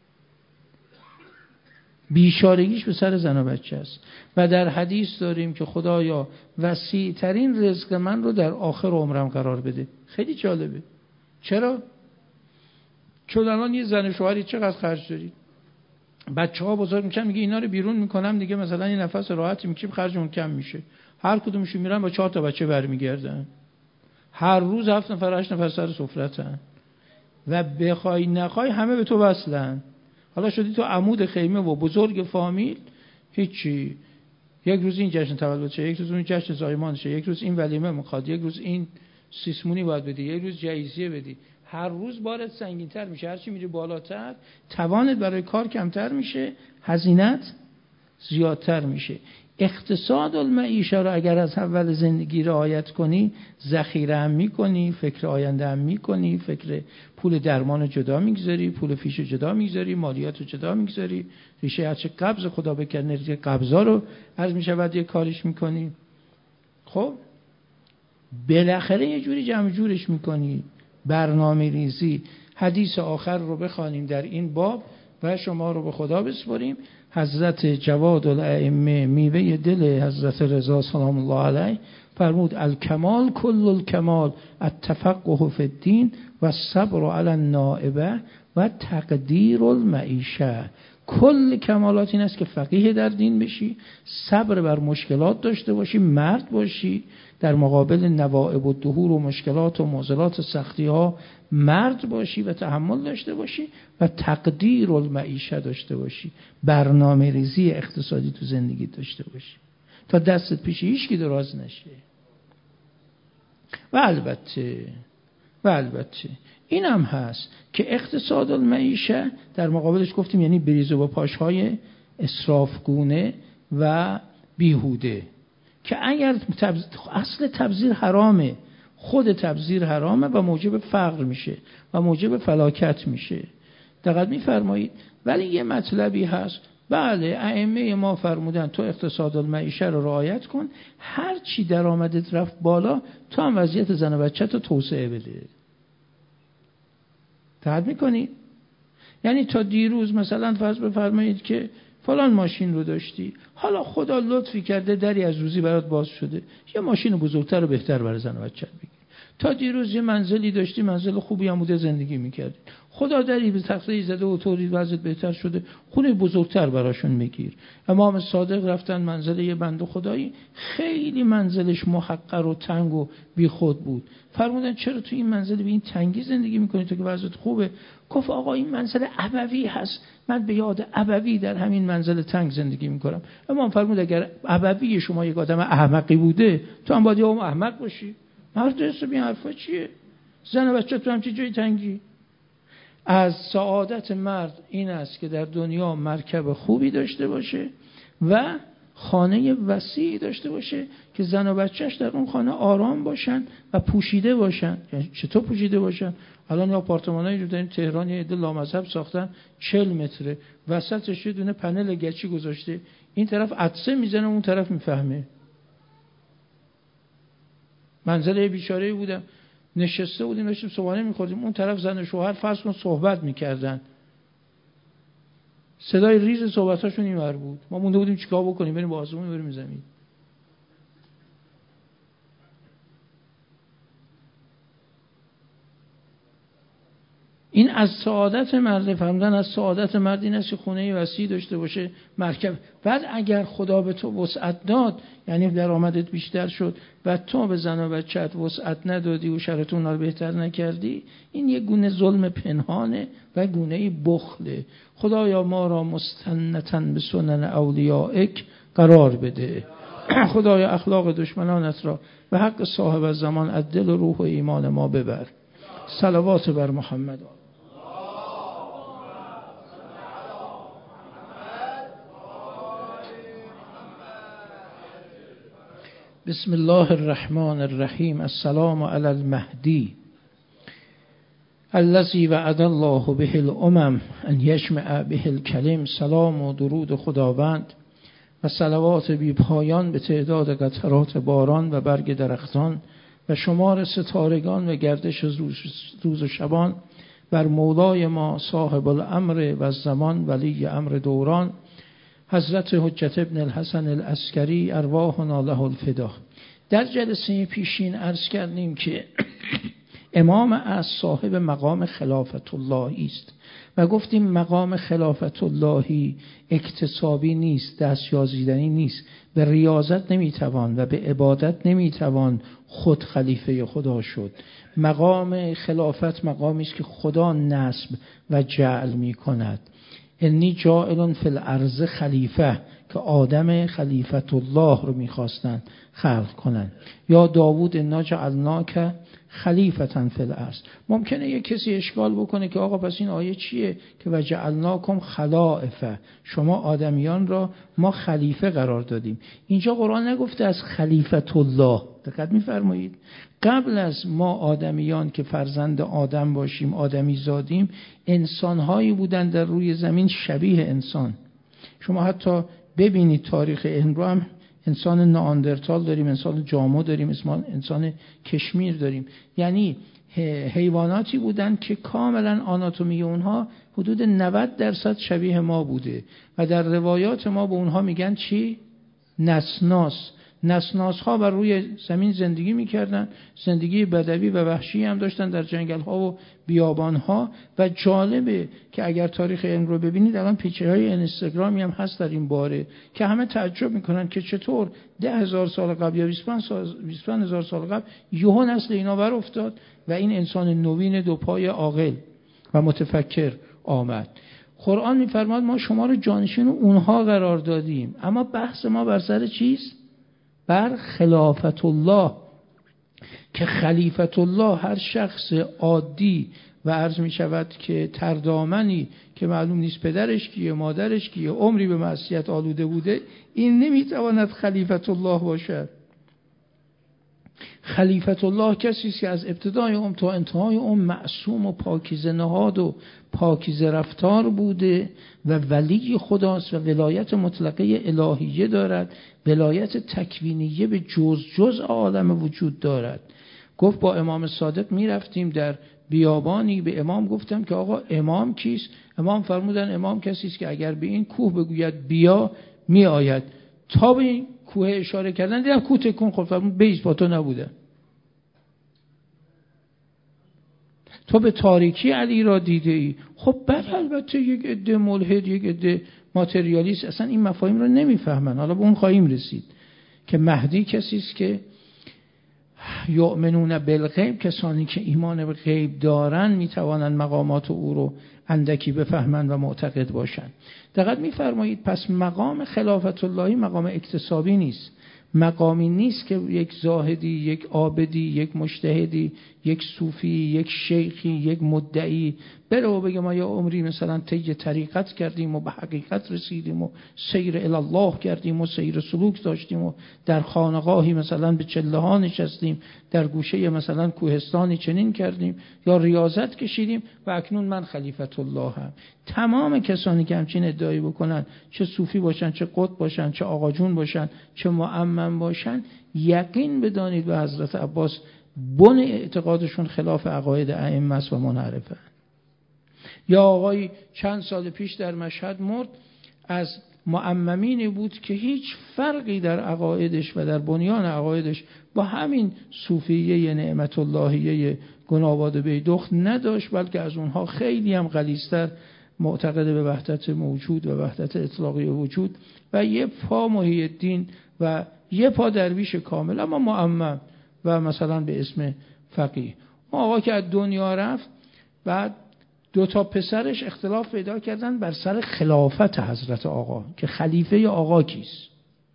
S1: بیچارگیش به سر زن و بچه است. و در حدیث داریم که خدایا وسیع ترین رزق من رو در آخر عمرم قرار بده. خیلی جالبه. چرا؟ چون الان یه زن شوهری چقدر خرج دارید؟ بچه ها بزرگ میشن، میگه اینا رو بیرون میکنم دیگه، مثلا این نفس راحتی میکشیم، خرجمون کم میشه. هر کدومشون میرن با 4 تا بچه برمیگردن، هر روز 7 نفر 8 نفر سر سفرتن و بخوای نخوای همه به تو وصلن. حالا شدی تو عمود خیمه و بزرگ فامیل، هیچی. یک روز این جشن تولد شه، یک روز اون جشن زایمان شه، یک روز این ولیمه میخواد، یک روز این سیسمونی باید بدی، یک روز جایزیه بدی. هر روز بارت سنگین‌تر میشه، هرچی میری بالاتر توانت برای کار کمتر میشه، هزینت زیادتر میشه. اقتصاد المعیشه رو اگر از اول زندگی رعایت کنی، ذخیره هم میکنی، فکر آینده هم میکنی، فکر پول درمان جدا میگذاری، پول فیش جدا میگذاری، مالیات جدا میگذاری، ریشه هرچه قبض خدا بکنه ریشه قبضا رو عرض میشود یه کارش میکنی. خب بالاخره یه جوری جمع جورش میکنی. برنامه ریزی. حدیث آخر رو بخوانیم در این باب و شما رو به خدا بسپاریم. حضرت جواد الائمه میوه دل حضرت رضا سلام الله علیه فرمود الکمال کل الکمال التفقه فی الدین و الصبر علی النائبه و تقدیر المعیشه. کل کمالات این است که فقیه در دین بشی، صبر بر مشکلات داشته باشی، مرد باشی، در مقابل نوائب و دهور و مشکلات و معضلات و سختی ها مرد باشی و تحمل داشته باشی و تقدیر المعیشه داشته باشی، برنامه ریزی اقتصادی تو زندگی داشته باشی تا دستت پیش هیچکی دراز نشه. و البته این هم هست که اقتصاد المعیشه در مقابلش گفتیم یعنی بریز و با پاشهای اسرافگونه و بیهوده، که اگر اصل تبذیر حرامه، خود تبذیر حرامه و موجب فقر میشه و موجب فلاکت میشه. دقت میفرمایید. ولی یه مطلبی هست، بله ائمه ما فرمودن تو اقتصاد المعیشه رو رعایت کن، هر چی درآمدت رفت بالا تو هم وضعیت زن و بچه تو توسعه بده. دقت میکنید؟ یعنی تا دیروز مثلا فرض بفرمایید که فلان ماشین رو داشتی، حالا خدا لطفی کرده دری از روزی برات باز شده، یه ماشین بزرگتر و بهتر برای زن و بچت بگیر. تا دیروز یه منزلی داشتی، منزل خوبی هم بوده، زندگی میکردی، خدا دری به تخته زده و طوری وضعیت بهتر شده، خونه بزرگتر براشون بگیر. امام صادق رفتن منزل یه بنده خدایی خیلی منزلش محقر و تنگ و بی خود بود، فرمودن چرا تو این منزل به این تنگی زندگی میکنی تو که وضعیت خوبه؟ گفت آقا این منزل ابوی هست، من به یاد ابوی در همین منزل تنگ زندگی میکنم. امام فرمود اگر ابوی شما یک آدم احمقی بوده تو هم باید یه احمق باشی. مرد حسابی حرفا چیه؟ زن و بچه تو هم چه جای تنگی؟ از سعادت مرد این است که در دنیا مرکب خوبی داشته باشه و خانه وسیعی داشته باشه که زن و بچهش در اون خانه آرام باشن و پوشیده باشن. یعنی چطور پوشیده باشن؟ الان یه آپارتمانایی رو در تهران یه عده لامذهب ساختن 40 متره، وسطش یه دونه پنل گچی گذاشته، این طرف عطسه میزنه اون طرف میفهمه. منزل بیچاره‌ای بودم، نشسته بودیم داشتیم صبحانه می‌خوردیم، اون طرف زن و شوهر فرض کن صحبت می‌کردن، صدای ریز صحبتاشون اینور بود، ما مونده بودیم چیکار بکنیم، بریم با آسمون بریم زمین. این از سعادت مرد فهمیدن، از سعادت مرد این است که خونه وسیع داشته باشه، مرکب. بعد اگر خدا به تو وسعت داد، یعنی درآمدت بیشتر شد و تو به زن و بچت وسعت ندادی و شرایط رو بهتر نکردی، این یک گونه ظلم پنهانه و گونه بخله. خدایا ما را مستنتن به سنن اولیائک قرار بده. خدایا اخلاق دشمنانت را به حق صاحب الزمان از دل و روح و ایمان ما ببر. صلوات بر محمد. بسم الله الرحمن الرحیم. السلام علی المهدی الذی وعد الله به الامم ان یجمع به الکلم. سلام و درود خداوند و صلوات بی پایان به تعداد قطرات باران و برگ درختان و شمار ستارگان و گردش روز و شبان بر مولای ما صاحب الامر و الزمان ولی امر دوران حضرت حجت ابن الحسن العسکری ارواحنا له الفدا. در جلسه پیشین عرض کردیم که امام از صاحب مقام خلافت اللهی است و گفتیم مقام خلافت اللهی اکتسابی نیست، دستیازیدنی نیست، به ریاضت نمیتوان و به عبادت نمیتوان خود خلیفه خدا شد. مقام خلافت مقامی است که خدا نصب و جعل میکند. انی جاعل فی الارض خلیفه، که آدم خلیفت الله رو میخواستن خلق کنن. یا داوود انا جعلناک خلیفة فی الارض. ممکنه یک کسی اشکال بکنه که آقا پس این آیه چیه که وجعلناکم خلائف، شما آدمیان را ما خلیفه قرار دادیم. اینجا قرآن نگفته از خلیفة الله، دقت می‌فرمایید. قبل از ما آدمیان که فرزند آدم باشیم، آدمی زادیم، انسان‌هایی بودن در روی زمین شبیه انسان. شما حتی ببینید تاریخ علم رو هم، انسان نئاندرتال داریم، انسان جامو داریم، انسان کشمیر داریم. یعنی حیواناتی بودن که کاملا آناتومی اونها حدود 90% شبیه ما بوده و در روایات ما به اونها میگن چی؟ نسناس. نسناس ها بر روی زمین زندگی میکردن، زندگی بدوی و وحشی هم داشتن در جنگل ها و بیابان ها. و جالبه که اگر تاریخ علم رو ببینید، الان پیچه های اینستاگرامی هم هست در این باره که همه تعجب میکنن که چطور 10,000 سال قبل یا 25,000 سال قبل یهو نسل اینا بر افتاد و این انسان نوین دو پای عاقل و متفکر آمد. قرآن میفرماد ما شما رو جانشین اونها قرار دادیم، اما بحث ما بر سر چیست؟ بر خلافت الله، که خلیفت الله هر شخص عادی و عرض می شود که تردامنی که معلوم نیست پدرش کیه مادرش کیه، عمری به معصیت آلوده بوده، این نمی تواند خلیفت الله باشد. خلیفت الله کسی است که از ابتدای تا انتهای معصوم و پاکیزه نهاد و پاکیزه رفتار بوده و ولی خداست و ولایت مطلقه الهیه دارد، ولایت تکوینیه به جز عالم وجود دارد. گفت با امام صادق می رفتیم در بیابانی، به امام گفتم که آقا امام کیست؟ امام فرمودن امام کسی است که اگر به این کوه بگوید بیا می آید. تا به این کوه اشاره کردن دیدم کوه تکون خورد، فرمود بیس با تو نبودن. تو به تاریکی علی را دیده ای. خب بعد البته یک عده ملحد، یک عده ماتریالیست اصلا این مفاهیم رو نمیفهمن. حالا به اون خواهیم رسید که مهدی کسی است که یؤمنون بالغیب، کسانی که ایمان به غیب دارن میتوانند مقامات او رو اندکی بفهمند و معتقد باشند. دقت میفرمایید پس مقام خلافت اللهی مقام اکتسابی نیست، مقامی نیست که یک زاهدی، یک عابدی، یک مجتهدی، یک صوفی، یک شیخی، یک مدعی بره و بگه ما یا عمری مثلا طی طریقت کردیم و به حقیقت رسیدیم و سیر الی الله کردیم و سیر سلوک داشتیم و در خانقاهی مثلا به چله ها نشستیم، در گوشه مثلا کوهستانی چنین کردیم یا ریاضت کشیدیم و اکنون من خلیفت الله هم. تمام کسانی که همچین ادعایی بکنن، چه صوفی باشن، چه قطب باشن، چه آقاجون باشن، چه معمم باشن، یقین بدانید به حضرت عباس بن اعتقادشون خلاف عقاید ائمه است و منحرفه. یا آقای چند سال پیش در مشهد مرد، از معممینی بود که هیچ فرقی در عقایدش و در بنیان عقایدش با همین صوفیه نعمت اللهیه گناباد بیدخت نداشت، بلکه از اونها خیلی هم غلیظتر معتقد به وحدت موجود و وحدت اطلاقی وجود و یه پا محی الدین و یه پا درویش کامل اما معمم و مثلا به اسم فقیه. آقا که از دنیا رفت، بعد دو تا پسرش اختلاف پیدا کردن بر سر خلافت حضرت آقا که خلیفه آقا کیست.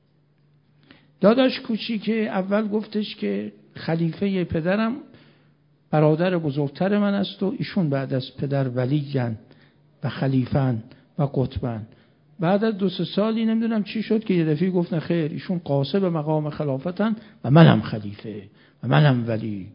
S1: داداش کوچیک اول گفتش که خلیفه پدرم برادر بزرگتر من است و ایشون بعد از پدر ولیین و خلیفن و قطبن. بعد از 2-3 سالی نمیدونم چی شد که یه دفعه گفتن خیر ایشون قاصب مقام خلافتن و منم خلیفه و منم ولی.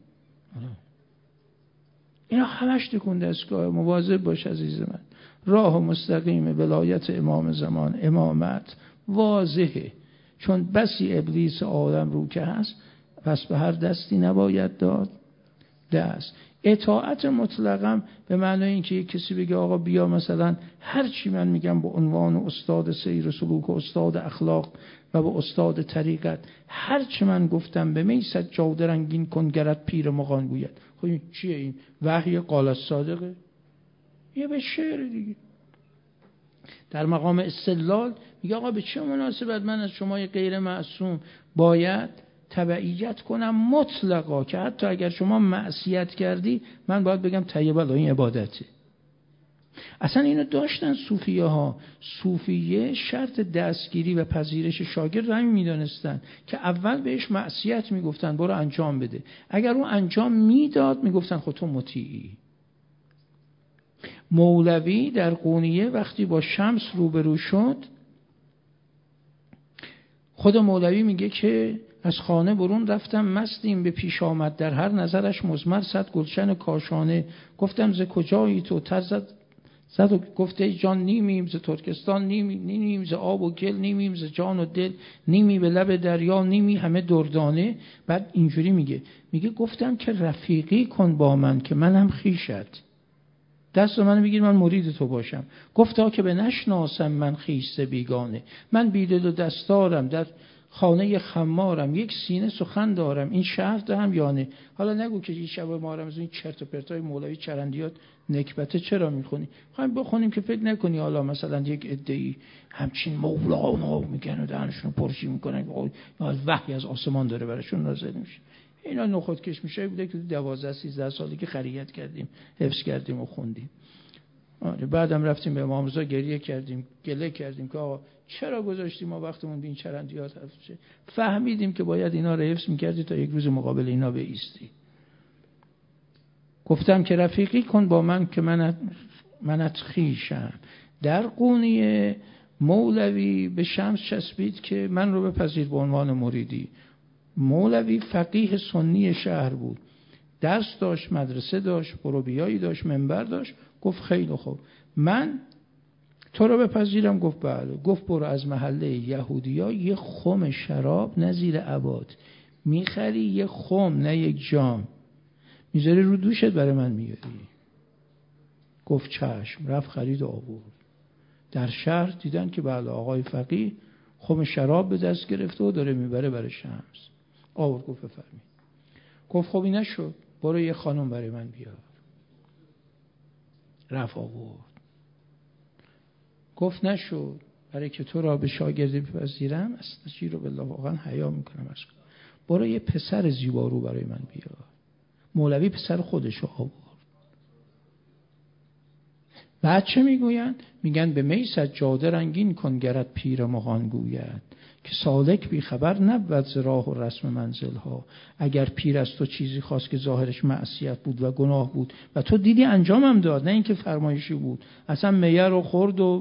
S1: اینا همش تکون دستگاه. مواظب باش عزیز من. راه مستقیم ولایت امام زمان، امامت واضحه، چون بسی ابلیس آدم رو که هست، پس به هر دستی نباید داد دست. اطاعت مطلقم به معنی اینکه یک کسی بگه آقا بیا مثلا هر چی من میگم به عنوان استاد سیر سلوک و استاد اخلاق و به استاد طریقت، هر چی من گفتم به می سجاده رنگین کن گرت پیر مغان گوید. خب این چیه؟ این وحی قال الصادقه؟ یه به شعر دیگه. در مقام استدلال میگه آقا به چه مناسبت من از شما غیر معصوم باید تبعیت کنم مطلقا، که حتی اگر شما معصیت کردی من باید بگم طیب الله این عبادته. اصلا اینو داشتن صوفیه ها. صوفیه شرط دستگیری و پذیرش شاگرد رو همین میدانستن که اول بهش معصیت میگفتن برو انجام بده، اگر اون انجام میداد میگفتن خود تو مطیعی. مولوی در قونیه وقتی با شمس روبرو شد، خود مولوی میگه که از خانه برون رفتم مستیم به پیش آمد، در هر نظرش مزمر صد گلشن کاشانه، گفتم ز کجایی تو؟ تر زد و گفته جان نیمیم ز ترکستان، نیمیم ز آب و گل، نیمیم ز جان و دل، نیمی به لب دریا، نیمی همه دردانه. بعد اینجوری میگه گفتم که رفیقی کن با من که منم خویشت، دست منو بگیر من مرید تو باشم. گفتا که به نشناسم من خویش ز بیگانه، من بیدل و دستارم در خانه خمارم، یک سینه سخن دارم این شهر دهم یا نه. حالا نگو که این شب مارم از این چرت و پرتای مولوی چرندیات نکبته چرا میخونی؟ خواهیم بخونیم که فکر نکنی حالا مثلا یک عده‌ای همچین مولانا میگن و دهنشون پرشی میکنن یا وحی از آسمان داره براشون نازل میشه. اینا نخودکش میشه بوده که 12-13 سالی که خریت کردیم، حفظ کردیم و خوندیم. بعدم رفتیم به امام رضا گریه کردیم، گله کردیم که آقا چرا گذاشتیم ما وقتمون به این چرندیات حفظ شه؟ فهمیدیم که باید اینا رو حفظ میکردی تا یک روز مقابل اینا بایستی. گفتم که رفیقی کن با من که منت خویشم. در قونیه مولوی به شمس چسبید که من رو بپذیر به عنوان مریدی. مولوی فقیه سنی شهر بود، درس داشت، مدرسه داشت، پروبیایی داشت، منبر داشت. گفت خیلی خوب من تو رو بپذیرم. گفت بله. گفت برو از محله یهودیا یه خم شراب نزیر عباد میخری، یه خم نه یک جام، میذاری رو دوشت برای من میاری. گفت چشم. رفت خرید و آورد. در شهر دیدن که بله آقای فقیه خم شراب به دست گرفته و داره میبره برای شمس. آورد. گفت بفرمایید. گفت خب این نشد، برو یه خانم برای من بیار. رفت آورد. گفت نشد، برای که تو را به شاگردی بپذیرم استغفر بالله واقعا حیا میکنم از خود، برو یه پسر زیبارو برای من بیار. مولوی پسر خودشو آورد. بعد چه میگوین؟ میگن به می سجاده رنگین کن گرت پیر مغان گوید، که سالک بی خبر نبود ز راه و رسم منزل ها. اگر پیر از تو چیزی خواست که ظاهرش معصیت بود و گناه بود و تو دیدی انجامم داد، نه اینکه فرمایشی بود، اصلا میه رو خورد و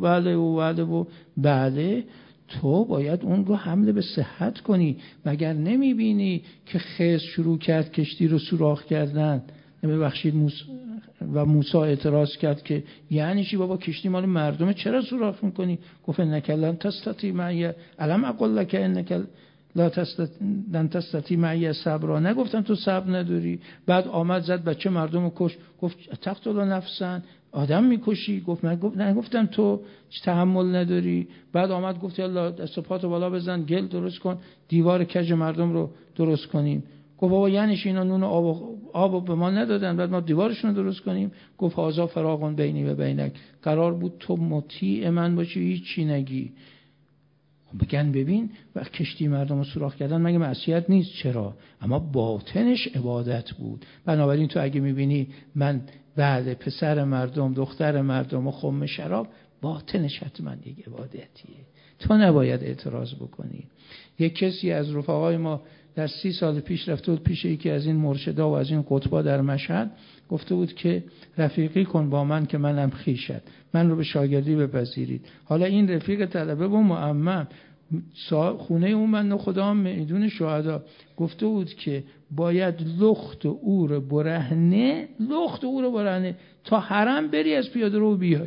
S1: بله تو باید اون رو حمل به صحت کنی. مگر نمیبینی که خضر شروع کرد کشتی رو سوراخ کردن؟ ببخشید و موسی اعتراض کرد که یعنی چی بابا، کشتی مال مردمه چرا سوراخ میکنی؟ گفت انک لن تستطیع معی الم اقل لک انک لن تستطیع معی صبر. نگفتم تو صبر نداری؟ بعد آمد زد بچه مردم رو کش. گفت تقتل نفسا، آدم میکشی؟ گفت نگفتم تو تحمل نداری؟ بعد آمد گفت یالا دست و پاتو بالا بزن، گل درست کن، دیوار کج مردم رو درست کنیم. گفت بابا یعنی اینا نون آب به ما ندادن بعد ما دیوارشون رو درست کنیم؟ گفت هازا فراغون بینی و بینک، قرار بود تو مطیع من باشی هیچ چی نگی. بگن ببین وقت کشتی مردم رو سوراخ کردن مگه معصیت نیست؟ چرا؟ اما باطنش عبادت بود. بنابراین تو اگه میبینی من بعد پسر مردم دختر مردم و خم شراب، باطنش حتما یک عبادتیه، تو نباید اعتراض بکنی. یک کسی از رفقای ما در 30 سال پیش رفته بود پیش یکی از این مرشدا و از این قطبا در مشهد، گفته بود که رفیقی کن با من که منم خویشت، من رو به شاگردی بپذیرید. حالا این رفیق طلبه و معمم خونه اون بنده خدا میدون شهدا گفته بود که باید لخت او رو برهنه تا حرم بری از پیاده رو بیای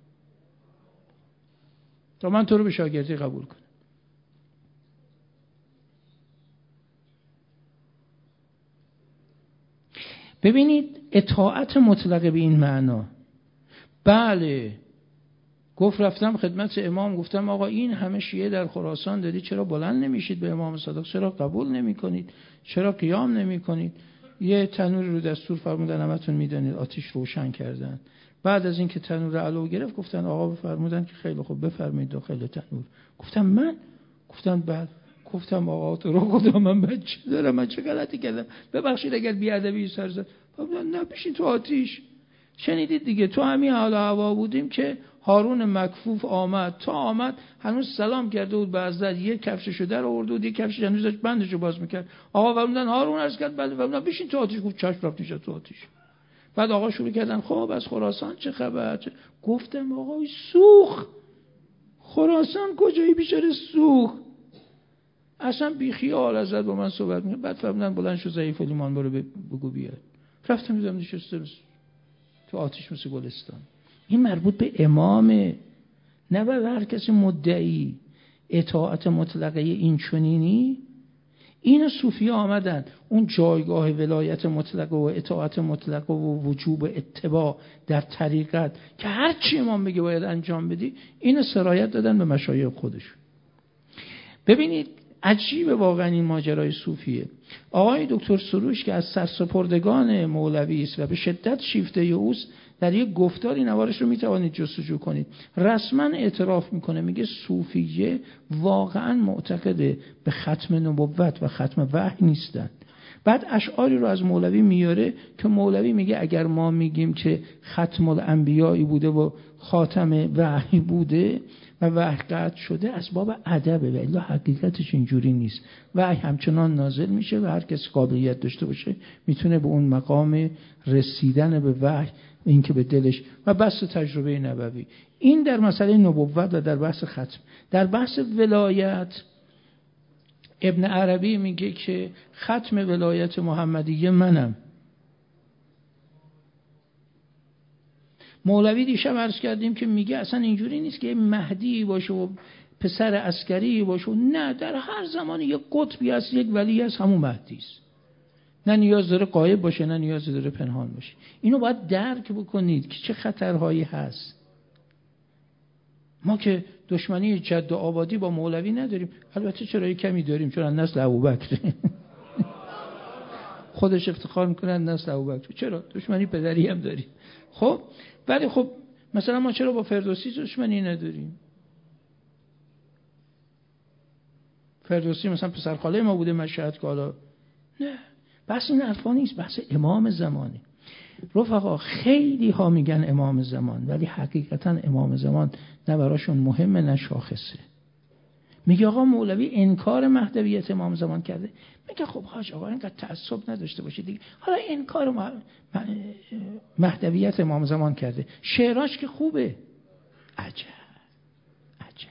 S1: تا من تو رو به شاگردی قبول کنم. ببینید اطاعت مطلقه به این معنا. بله گفت رفتم خدمت امام گفتم آقا این همه شیعه در خراسان داری، چرا بلند نمیشید به امام صادق؟ چرا قبول نمی کنید؟ چرا قیام نمی کنید؟ یه تنور رو دستور فرمودن، همتون میدونید آتش روشن کردن. بعد از اینکه تنور علو گرفت گفتن آقا فرمودن که خیلی خوب بفرمایید داخل تنور. گفتم من؟ گفتن بعد گفتم آقا تو رو خدا من بچه دارم، من چه غلطی کردم؟ ببخشید اگر بیادبی سر زد. نه بشین تو آتیش. شنیدید دیگه، تو همین حال هوا بودیم که هارون مکفوف آمد. تا آمد هنوز سلام کرده بود به حضرت، یک کفششو در آورده بود، یک کفشش هنوز داشت بندشو باز میکرد. آقا فرمودن هارون عرض کرد بله. فرمودن بشین تو آتیش. گفت چشم، رفت نشست تو آتیش. بعد آقا شروع کردن خب از خراسان چه خبر؟ گفتم آقای سوخ، خراسان کجایی بیچاره سوخ، اصلا بی خیال ازت با من صحبت می‌کنه. بعد فرمودن بلند شو ضعیف الایمان برو بگو بیاد. رفتم دیدم نشسته تو آتیش مثل گلستان. این مربوط به امامه، نه به هر کسی مدعی. اطاعت مطلقه این چنینی، این صوفی آمدن اون جایگاه ولایت مطلقه و اطاعت مطلقه و وجوب اتباع در طریقت که هر چی امام بگه باید انجام بدی، اینو سرایت دادن به مشایخ خودشون. ببینید عجیبه واقعا این ماجرای صوفیه. آقای دکتر سروش که از سرسپردگان مولوی است و به شدت شیفته اوست، در یک گفتاری نوارش رو میتوانید جستجو کنید، رسما اعتراف میکنه، میگه صوفیه واقعا معتقده به ختم نبوت و ختم وحی نیستن. بعد اشعاری رو از مولوی میاره که مولوی میگه اگر ما میگیم که ختم الانبیایی بوده و خاتم وحی بوده و وحی قطع شده از باب ادبه، و الا حقیقتش اینجوری نیست. وحی همچنان نازل میشه و هر کس قابلیت داشته باشه میتونه به اون مقام رسیدن به وحی، این که به دلش و بحث تجربه نبوی. این در مسئله نبوت و در بحث ختم. در بحث ولایت ابن عربی میگه که ختم ولایت محمدیه منم. مولوی دیشب عرض کردیم که میگه اصلا اینجوری نیست که مهدی باشه و پسر عسکری باشه، نه، در هر زمان یک قطبی هست، یک ولی هست، همون مهدی است. نه نیاز داره غایب باشه، نه نیاز داره پنهان باشه. اینو باید درک بکنید که چه خطرهایی هست. ما که دشمنی جد و آبادی با مولوی نداریم، البته چرا کمی داریم، چرا نسل ابوبکر خودش افتخار میکنه نسل ابوبکر، چرا دشمنی پدری هم داریم. خب ولی خب مثلا ما چرا با فردوسی دشمنی نداریم؟ فردوسی مثلا پسر خاله ما بوده مشهد که حالا نه، بحث این حرفا نیست، بحث امام زمانه. رفقا خیلی ها میگن امام زمان، ولی حقیقتا امام زمان نه براشون مهمه نه شاخصه. میگه آقا مولوی انکار مهدویت امام زمان کرده. میگه خب حاج آقا اینقدر تعصب نداشته باشید دیگه، حالا انکار مهدویت امام زمان کرده، شعراش که خوبه، عجب عجب،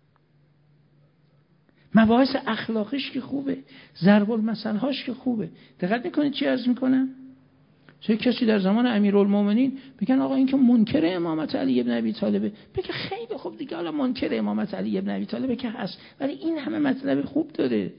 S1: مباحث اخلاقش که خوبه، ضرب المثل هاش که خوبه. دقت میکنید چی عرض میکنم؟ چه کسی در زمان امیرالمومنین میگن آقا این که منکر امامت علی ابن ابی طالبه، بگه خیلی خوب دیگه، حالا منکر امامت علی ابن ابی طالبه که هست، ولی این همه مطلب خوب داره.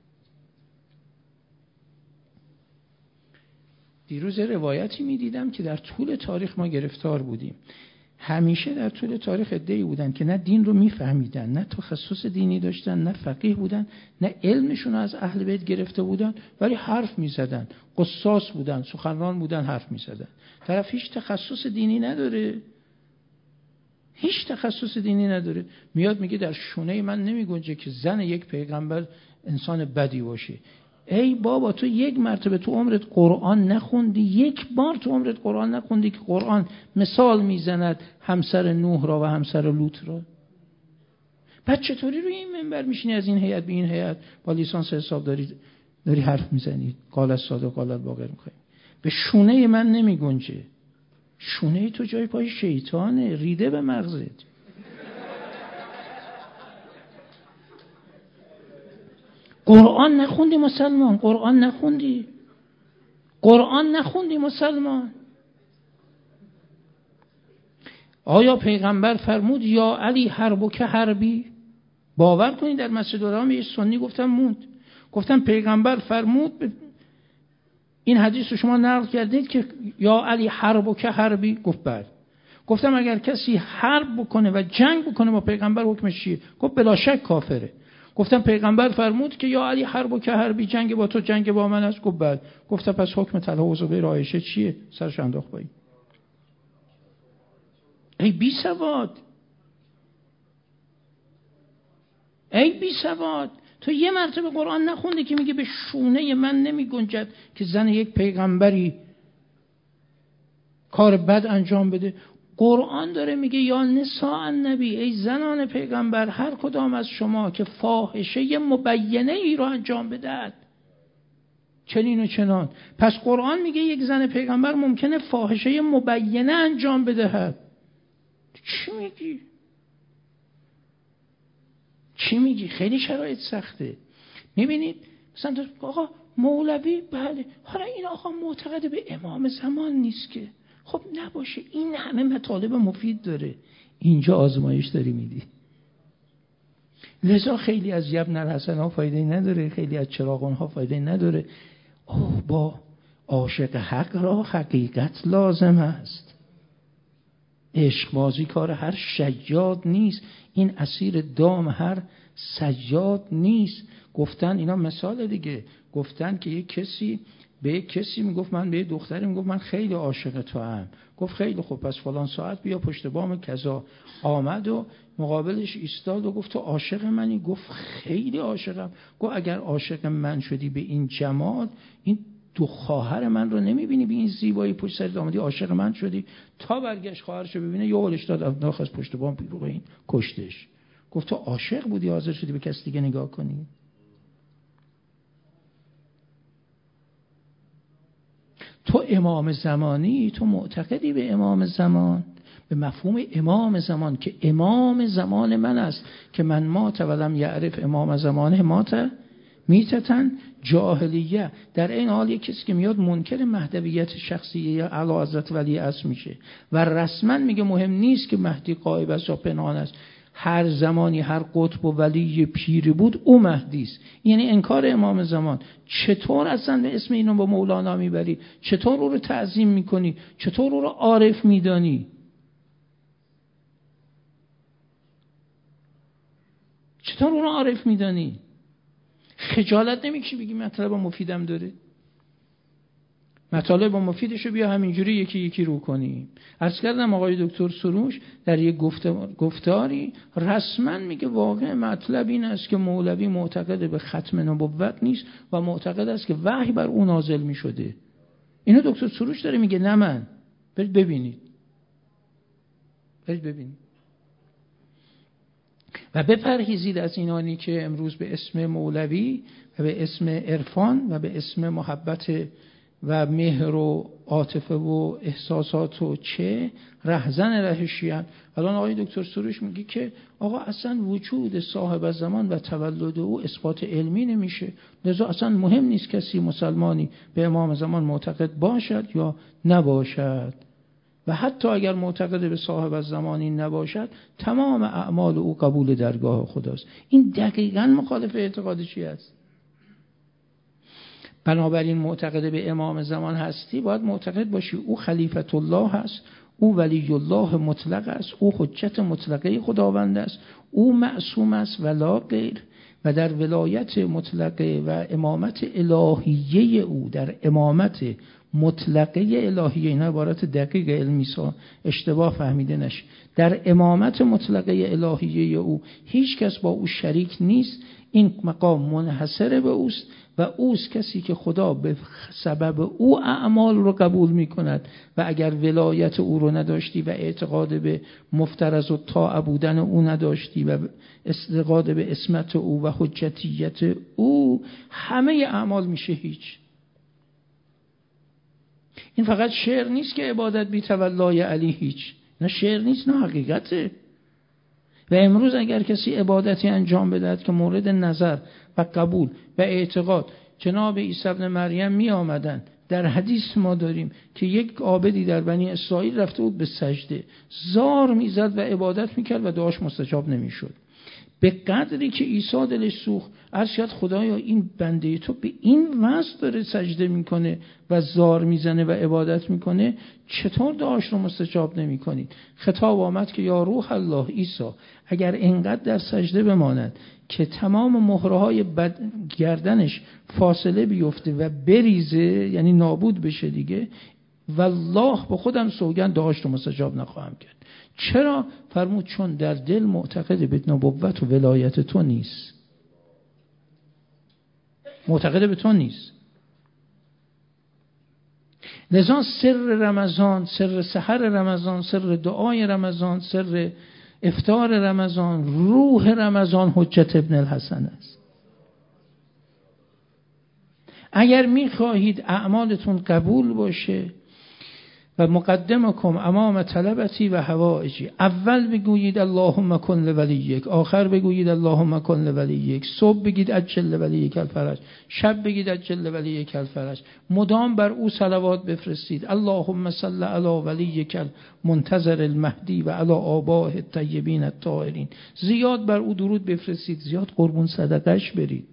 S1: دیروز روایتی میدیدم که در طول تاریخ ما گرفتار بودیم. همیشه در طول تاریخ عده‌ای بودن که نه دین رو میفهمیدن، نه تخصص دینی داشتن، نه فقیه بودن، نه علمشون از اهل بیت گرفته بودن، ولی حرف میزدن، قصاص بودن، سخنران بودن، حرف میزدن. طرف هیچ تخصص دینی نداره، هیچ تخصص دینی نداره، میاد میگه در شونه من نمیگنجه که زن یک پیغمبر انسان بدی باشه. ای بابا تو یک مرتبه تو عمرت قرآن نخوندی؟ یک بار تو عمرت قرآن نخوندی که قرآن مثال میزند همسر نوح را و همسر لوط را؟ بعد چطوری روی این منبر میشینی از این هیئت به این هیئت با لیسانس حساب داری حرف میزنی؟ قال الصادق قال الباقر میخوای؟ به شونه من نمیگنجه. شونه تو جای پای شیطانه، ریده به مغزت. قرآن نخوندی مسلمان؟ قرآن نخوندی؟ قرآن نخوندی مسلمان؟ آیا پیغمبر فرمود یا علی حربک حربی؟ باور کنید در مسجد الحرام یه سنی گفتم پیغمبر فرمود، این حدیث رو شما نقل کردید که یا علی حربک حربی؟ گفت بله. گفتم اگر کسی حرب بکنه و جنگ بکنه با پیغمبر حکمش چیه؟ گفت بلا شک کافره. گفتم پیغمبر فرمود که یا علی حربک حربی، جنگ با تو جنگ با من است؟ گفت بله. گفتم پس حکم طلحه و زبیر عایشه چیه؟ سرش انداخت پایین. ای بی سواد، ای بی سواد، تو یه مرتبه قرآن نخوندی که میگه به شونه من نمی گنجد که زن یک پیغمبری کار بد انجام بده. قرآن داره میگه یا نساء النبی، ای زنان پیغمبر، هر کدام از شما که فاحشه مبینه ای رو انجام بدهد چنین و چنان. پس قرآن میگه یک زن پیغمبر ممکنه فاحشه مبینه انجام بدهد. چی میگی؟ خیلی شرایط سخته. میبینید مثلا آقا مولوی، بله، حالا این آقا معتقد به امام زمان نیست که، خب نباشه، این همه مطالب مفید داره، اینجا آزمایش داری میدی. لذا خیلی از ابن الحسن ها فایده نداره، خیلی از چراغون ها فایده نداره. با عاشق حق را حقیقت لازم است. عشق بازی کار هر شیاد نیست، این اسیر دام هر سجاد نیست. گفتن اینا مثال دیگه، گفتن که یک کسی به یک کسی میگفت، من به یک دختری میگفت من خیلی عاشق تو ام. گفت خیلی خوب، پس فلان ساعت بیا پشت بام کذا. آمد و مقابلش ایستاد و گفت تو عاشق منی؟ گفت خیلی عاشقم. گفت اگر عاشق من شدی به این جمال، این دو خواهر من رو نمیبینی به این زیبایی پشت سرت آمدی عاشق من شدی؟ تا برگشت خواهرشو ببینه یه هولش داد ناخذ پشت بام بیرون، این کشتش. گفت تو عاشق بودی حاضر شدی به کسی دیگه نگاه کنی؟ تو امام زمانی، تو معتقدی به امام زمان، به مفهوم امام زمان که امام زمان من است که من مات ولم یعرف امام زمانه مات میتتن جاهلیه. در این حال یک کسی که میاد منکر مهدویت شخصیه اعلی حضرت ولی عصر میشه و رسما میگه مهم نیست که مهدی غایب است یا پنهان است، هر زمانی هر قطب و ولی پیری بود او مهدی است، یعنی انکار امام زمان. چطور اصلا اسم اینو با مولانا میبری؟ چطور او رو تعظیم میکنی؟ چطور او رو عارف میدانی؟ چطور او رو عارف میدانی؟ خجالت نمیکشی بگی مطلب مفیدم داره؟ مطالب مفیدشو بیا همینجوری یکی یکی رو کنیم. عرض کردم آقای دکتر سروش در یک گفتاری رسما میگه واقع مطلب این است که مولوی معتقد به ختم نبوت نیست و معتقد است که وحی بر اون نازل میشده. اینو دکتر سروش داره میگه، نه من. برید ببینید. و بپرهیزید از اینانی که امروز به اسم مولوی و به اسم عرفان و به اسم محبت و مهر و عاطفه و احساسات و چه رهزن رهشیان. الان آقای دکتر سروش میگه که آقا اصلا وجود صاحب زمان و تولد او اثبات علمی نمیشه، لذا اصلا مهم نیست کسی مسلمانی به امام زمان معتقد باشد یا نباشد، و حتی اگر معتقد به صاحب زمانی نباشد تمام اعمال او قبول درگاه خداست. این دقیقاً مخالف اعتقاد چی است؟ بنابراین معتقد به امام زمان هستی باید معتقد باشی او خلیفت الله هست، او ولی الله مطلق است، او حجت مطلقه خداوند است، او معصوم است ولا غیر. و در ولایت مطلقه و امامت الهیه او، در امامت مطلقه الهیه، اینا عبارت دقیق علمی اشتباه فهمیده نشه، در امامت مطلقه الهیه او هیچ کس با او شریک نیست. این مقام منحصر به اوست و اوست کسی که خدا به سبب او اعمال رو قبول می کند. و اگر ولایت او رو نداشتی و اعتقاد به مفترض و طاعه بودن او نداشتی و اعتقاد به عصمت او و حجتیت او، همه اعمال میشه هیچ. این فقط شعر نیست که عبادت بی تولای علی هیچ، نه شعر نیست، نه حقیقته. و امروز اگر کسی عبادتی انجام بدهد که مورد نظر و قبول و اعتقاد جناب عیسی ابن مریم می آمدن، در حدیث ما داریم که یک عابدی در بنی اسرائیل رفته بود به سجده، زار میزد و عبادت میکرد و دعاش مستجاب نمیشد. به قدری که عیسی دلش سوخت، عرض کرد خدایا این بنده تو به این وضع داره سجده میکنه و زار میزنه و عبادت میکنه، چطور دعاش رو مستجاب نمیکنید؟ خطاب آمد که یا روح الله عیسی، اگر اینقدر در سجده بماند که تمام مهرهای گردنش فاصله بیفته و بریزه، یعنی نابود بشه دیگه، والله به خودم سوگند دعاش رو مستجاب نخواهم کرد. چرا؟ فرمود چون در دل معتقد به نبوت و ولایت تو نیست. معتقد به تو نیست. لذا سر رمضان، سر سحر رمضان، سر دعای رمضان، سر افطار رمضان، روح رمضان حجت ابن الحسن است. اگر میخواهید اعمالتون قبول باشه و مقدمکم امام طلبتی و حوائجی، اول بگویید اللهم کن لولیک، آخر بگویید اللهم کن لولیک، صبح بگید عجل لولیک الفرج، شب بگید عجل لولیک الفرج، مدام بر او صلوات بفرستید. اللهم صل علی ولیک المنتظر المهدی و علی آبائه الطیبین الطاهرین، زیاد بر او درود بفرستید، زیاد قربون صدقش برید.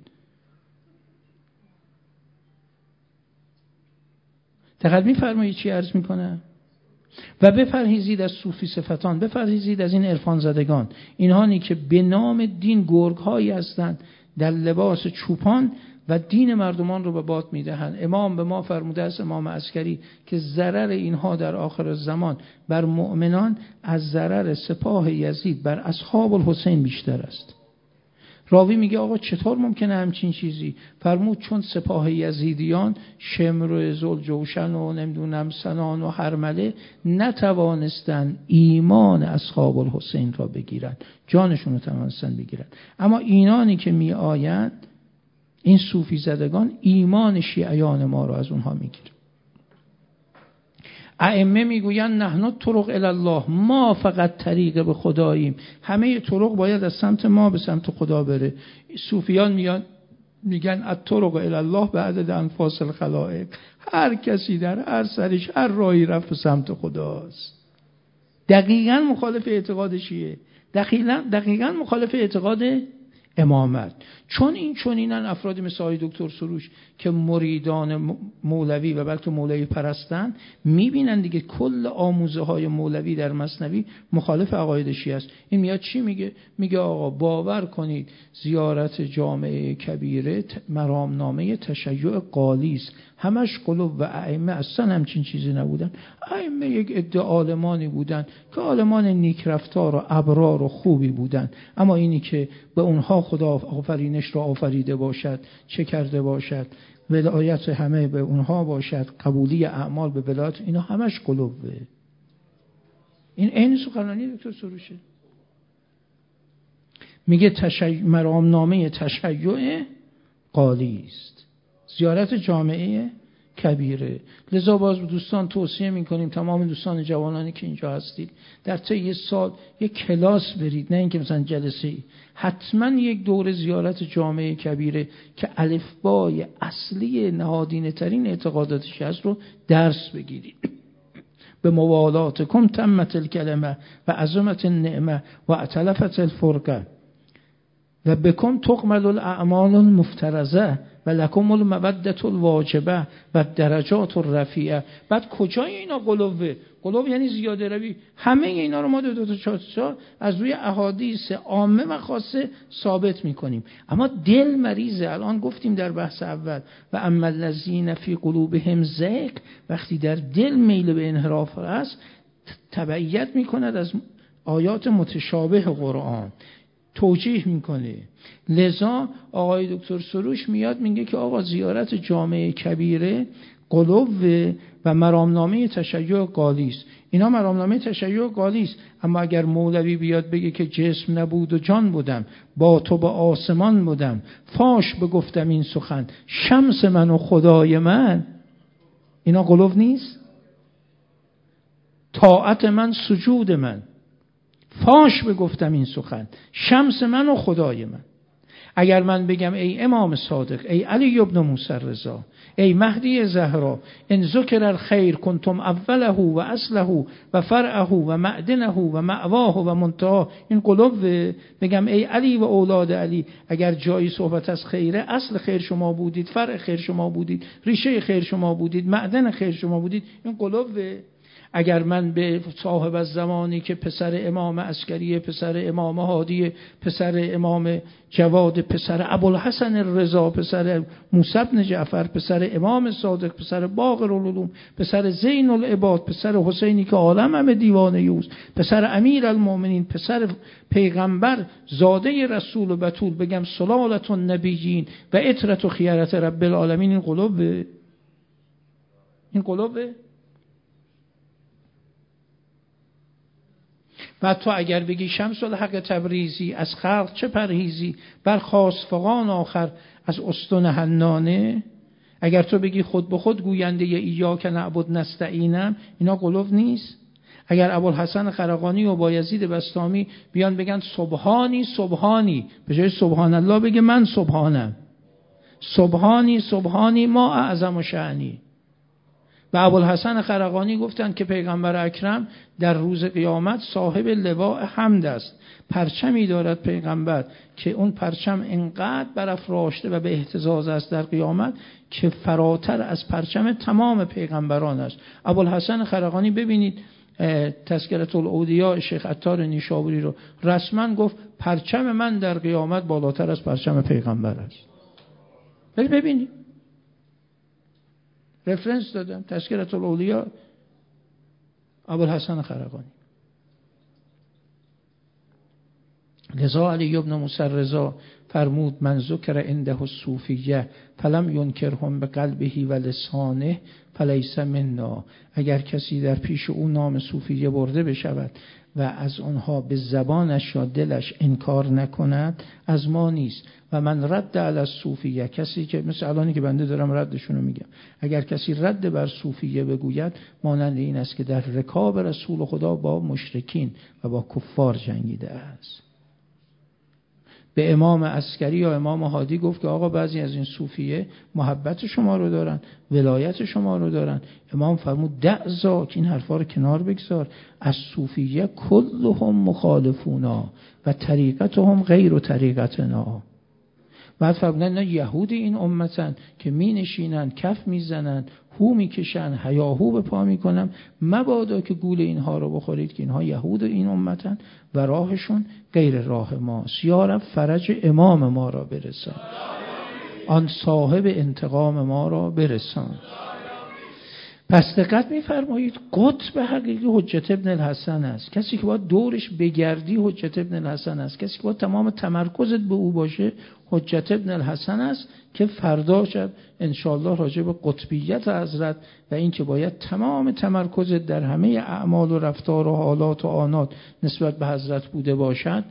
S1: دقیق میفرمایید چی عرض میکنم؟ و بپرهیزید از صوفی صفتان، بپرهیزید از این عرفان زدگان، اینهانی که به نام دین گرگ هایی هستند در لباس چوپان و دین مردمان رو به باد میدهند. امام به ما فرموده است، امام عسکری، که ضرر اینها در آخر زمان بر مؤمنان از ضرر سپاه یزید بر اصحاب الحسین بیشتر است. راوی میگه آقا چطور ممکنه همچین چیزی؟ فرمود چون سپاه یزیدیان شمر و ذوالجوشن و نمیدونم سنان و هرمله نتوانستن ایمان اصحاب الحسین را بگیرن، جانشون رو توانستن بگیرن، اما اینانی که می آیند، این صوفی زدگان، ایمان شیعیان ما را از اونها میگیرن. ائمه میگویند نحن طرق الی الله، ما فقط طریق به خداییم، همه طرق باید از سمت ما به سمت خدا بره. صوفیان میگن الطرق الی الله بعد انفاس الخلائق، هر کسی در هر سرش هر راهی رفت به سمت خداست. دقیقاً مخالف اعتقاد شیعه، دقیقاً مخالف اعتقاد امامت. چون اینن افرادی مثل آقای دکتر سروش که مریدان مولوی و بلکه مولوی پرستن، میبینن دیگه کل آموزه های مولوی در مثنوی مخالف عقاید شیعه است. این میاد چی میگه؟ میگه آقا باور کنید زیارت جامعه کبیره مرامنامه تشیع قالی است، همش قلوب و ائمه اصلا همچین چیزی نبودن. ائمه یک عده عالمانی بودن که عالمان نیکرفتار و ابرار و خوبی بودن، اما اینی که به اونها خدا آفرینش را آفریده باشد، چه کرده باشد، ولایت همه به اونها باشد، قبولی اعمال به ولایت، اینا همش قلوبه. این عین سخنرانی دکتر سروشه. میگه مرامنامه تشیع قالی است، زیارت جامعه کبیره. لذا باز دوستان توصیه میکنیم، تمام دوستان جوانانی که اینجا هستید، در طی یه سال یک کلاس برید، نه اینکه مثلا جلسه ای، حتما یک دوره زیارت جامعه کبیره که الفبای اصلی نهادینه ترین اعتقاداتش هست رو درس بگیرید. به موالاتکم تمت الکلمه و عظمت النعمه و اتلفت الفرقه و بکم تقمل الاعمال المفترضه و لکم المودة الواجبه و درجات الرفیعه. بعد کجای اینا قلوبه؟ قلوب یعنی زیاده روی. همه اینا رو ما دو تا از روی احادیث عامه و خاصه ثابت میکنیم، اما دل مریضه. الان گفتیم در بحث اول و اما الذین فی قلوبهم زیغ، وقتی در دل میل به انحراف است تبعیت میکند از آیات متشابه قرآن، توجیه میکنه. لذا آقای دکتر سروش میاد میگه که آقا زیارت جامعه کبیره قلوب و مرامنامه تشیع قالی است. اینا مرامنامه تشیع قالی است، اما اگر مولوی بیاد بگه که جسم نبود و جان بودم، با تو به آسمان بودم، فاش بگفتم این سخن، شمس من و خدای من، اینا قلوب نیست؟ طاعت من سجود من، فاش بگفتم این سخن، شمس من و خدای من. اگر من بگم ای امام صادق، ای علی ابن موسی رضا، ای مهدی زهرا، ان ذکر الخیر کنتم اوله و اصله و فرعه و معدنه و مأواه و منتهاه، این قلوب. بگم ای علی و اولاد علی، اگر جایی صحبت از خیره، اصل خیر شما بودید، فرع خیر شما بودید، ریشه خیر شما بودید، معدن خیر شما بودید، این قلوب. اگر من به صاحب الزمانی که پسر امام عسکری، پسر امام هادی، پسر امام جواد، پسر ابوالحسن الرضا، پسر موسی بن جعفر، پسر امام صادق، پسر باقر العلوم، پسر زین العباد، پسر حسینی که عالم همه دیوانه اوست، پسر امیر المؤمنین، پسر پیغمبر، زاده رسول و بتول، بگم سلالت النبیین و عترت و خیرت رب العالمین، این قلوب. این قلوبه. و تو اگر بگی شمس الحق تبریزی از خلق چه پرهیزی، برخاست فغان آخر از استون حنانه. اگر تو بگی خود به خود گوینده ایاک نعبد نستعینم، اینا قلوب نیست؟ اگر ابوالحسن خرقانی و بایزید بسطامی بیان بگن سبحانی سبحانی، به جای سبحان الله بگه من سبحانم، سبحانی سبحانی ما اعظم شأنی. و ابوالحسن خرقانی گفتند که پیغمبر اکرم در روز قیامت صاحب لواء حمد است، پرچمی دارد پیغمبر که اون پرچم انقدر برافراشته و به اهتزاز است در قیامت که فراتر از پرچم تمام پیغمبران است. ابوالحسن خرقانی ببینید تذکرة الاودیاء شیخ عطار نیشابوری رو رسما گفت پرچم من در قیامت بالاتر از پرچم پیغمبر است. ببینید رفرنس دادم، تذکرة الاولیاء ابوالحسن خرقانی. لذا علی ابن موسی رضا فرمود من ذکر عنده الصوفیه فلم ینکرهم بقلبه و لسانه فلیس منا. اگر کسی در پیش او نام صوفیه برده بشود و از آنها به زبانش یا دلش انکار نکند از ما نیست. و من رد علی الصوفیه، کسی که مثل الانی که بنده دارم ردشون رو میگم، اگر کسی رد بر صوفیه بگوید مانند این است که در رکاب رسول خدا با مشرکین و با کفار جنگیده است. به امام عسکری یا امام هادی گفت که آقا بعضی از این صوفیه محبت شما رو دارن، ولایت شما رو دارن. امام فرمود دع ذاک، این حرفا رو کنار بگذار، از صوفیه کلهم مخالفونا و طریقتهم غیر طریقتنا. بعد فرمودن نه یهودی این امتن که می نشینن کف می زنن هو می کشن هیاهو به پا می کنم، مبادا که گول اینها رو بخورید که اینها یهود این امتن و راهشون غیر راه ماست. یا رب فرج امام ما را برسان، آن صاحب انتقام ما را برسان. پس دقت می‌فرمایید قطب حقیقی حجت ابن الحسن است. کسی که باید دورش بگردی حجت ابن الحسن است. کسی که باید تمام تمرکزت به او باشه حجت ابن الحسن است که فردا شب انشاءالله راجع به قطبیت حضرت و این که باید تمام تمرکزت در همه اعمال و رفتار و حالات و آنات نسبت به حضرت بوده باشد.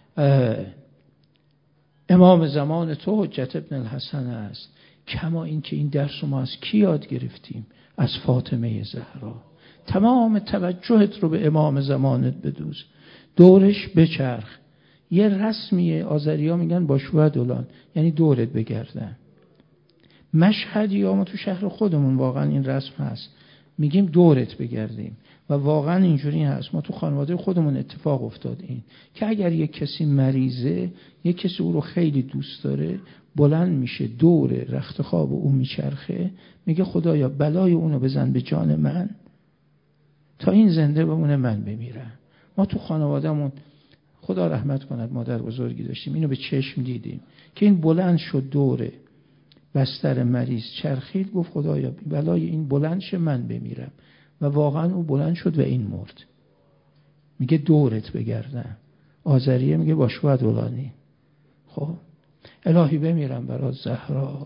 S1: امام زمان تو حجت ابن الحسن است. کما این که این درس ما از کی یاد گرفتیم؟ از فاطمه زهرا. تمام توجهت رو به امام زمانت بدوز، دورش بچرخ. یه رسمیه آذریا میگن باشوه دولان، یعنی دورت بگردن. مشهدی یا ما تو شهر خودمون واقعا این رسم هست، میگیم دورت بگردیم و واقعا اینجوری هست. ما تو خانواده خودمون اتفاق افتاد این که اگر یک کسی مریضه، یک کسی او رو خیلی دوست داره، بلند میشه دور رخت خواب او میچرخه، میگه خدایا بلای اونو بزن به جان من تا این زنده بمونه من بمیرم. ما تو خانوادهمون خدا رحمت کند مادر بزرگی داشتیم، اینو به چشم دیدیم که این بلند شد دور بستر مریض چرخید، گفت خدایا بلای این بلند شه من بمیرم و واقعا او بلند شد و این مرد. میگه دورت بگردم. آذریه میگه باشوه دولانی. خب الهی بمیرم برای زهرا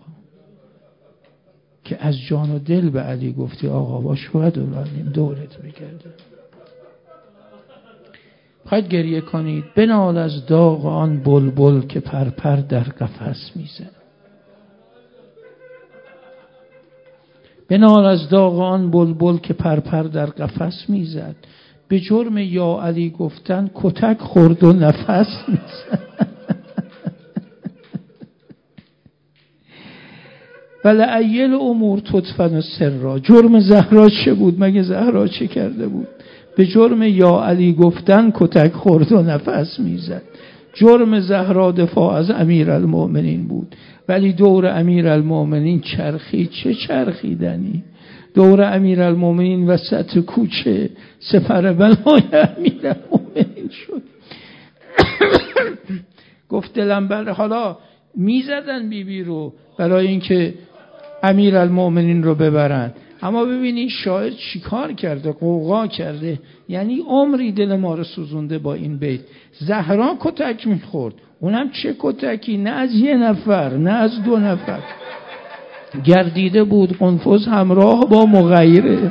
S1: که از جان و دل به علی گفتی آقا باشوه دولانیم دورت بگردم. خواهید گریه کنید بنال از داغ آن بلبل که پرپر در قفس میزد. بنال از داغ آن بلبل که پرپر در قفس میزد، به جرم یا علی گفتن کتک خورد و نفس میزد. ولعیل امور تدفن سرا. جرم زهرا چه بود؟ مگه زهرا چه کرده بود؟ به جرم یا علی گفتن کتک خورد و نفس میزد. جرم زهرا دفاع از امیرالمؤمنین بود، ولی دور امیرالمؤمنین چرخید. چه چرخیدنی؟ دور امیرالمؤمنین وسط کوچه سپر بلای امیرالمؤمنین شد. گفت دلم بله. حالا میزدن بیبی رو برای اینکه امیرالمؤمنین رو ببرن، اما ببینید شاعر چیکار کرده، قوقا کرده، یعنی عمری دل ما رو سوزونده با این بیت. زهرا کتک میخورد، اونم چه کتکی؟ نه از یه نفر، نه از دو نفر. گردیده بود قنفذ همراه با مغیره،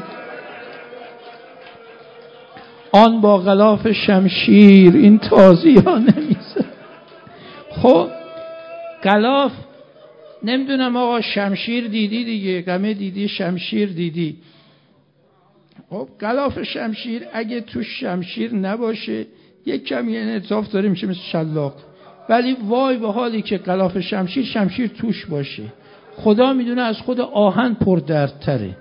S1: آن با غلاف شمشیر این تازیانه میزد. خب غلاف، نمیدونم آقا شمشیر دیدی دیگه، قمه دیدی، شمشیر دیدی. خب غلاف شمشیر اگه تو شمشیر نباشه یک کمی انعطاف داره میشه مثل شلاق، ولی وای به حالی که غلاف شمشیر توش باشه. خدا میدونه از خود آهن پردردتره.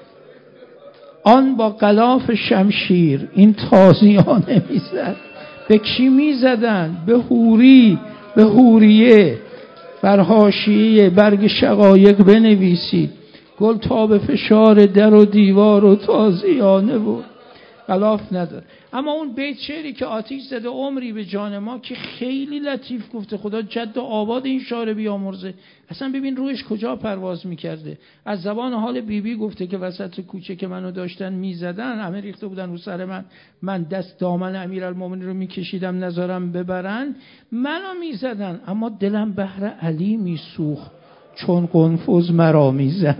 S1: آن با غلاف شمشیر این تازیانه میزد. به کی میزدن؟ به حوری، به حوریه. بر حاشیه برگ شقایق بنویسید گل تا به فشار در و دیوار و تازیانه بود. غلاف نداره. اما اون بیت شعری که آتیش زده عمری به جان ما که خیلی لطیف گفته، خدا جد و آباد این شاعر بیامرزه. اصلا ببین روحش کجا پرواز میکرده. از زبان حال بیبی گفته که وسط کوچه که منو داشتن میزدن، همه ریخته بودن رو سر من دست دامن امیرالمومنین رو میکشیدم نذارم ببرن، منو میزدن، اما دلم بهر علی میسوخت چون قنفذ مرا میزد.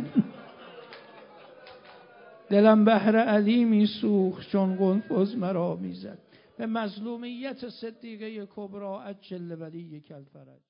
S1: دلم بهر علی میسوخت چون قنفذ مرا میزد. به مظلومیت صدیقه کبری عجل ولی کالفرج.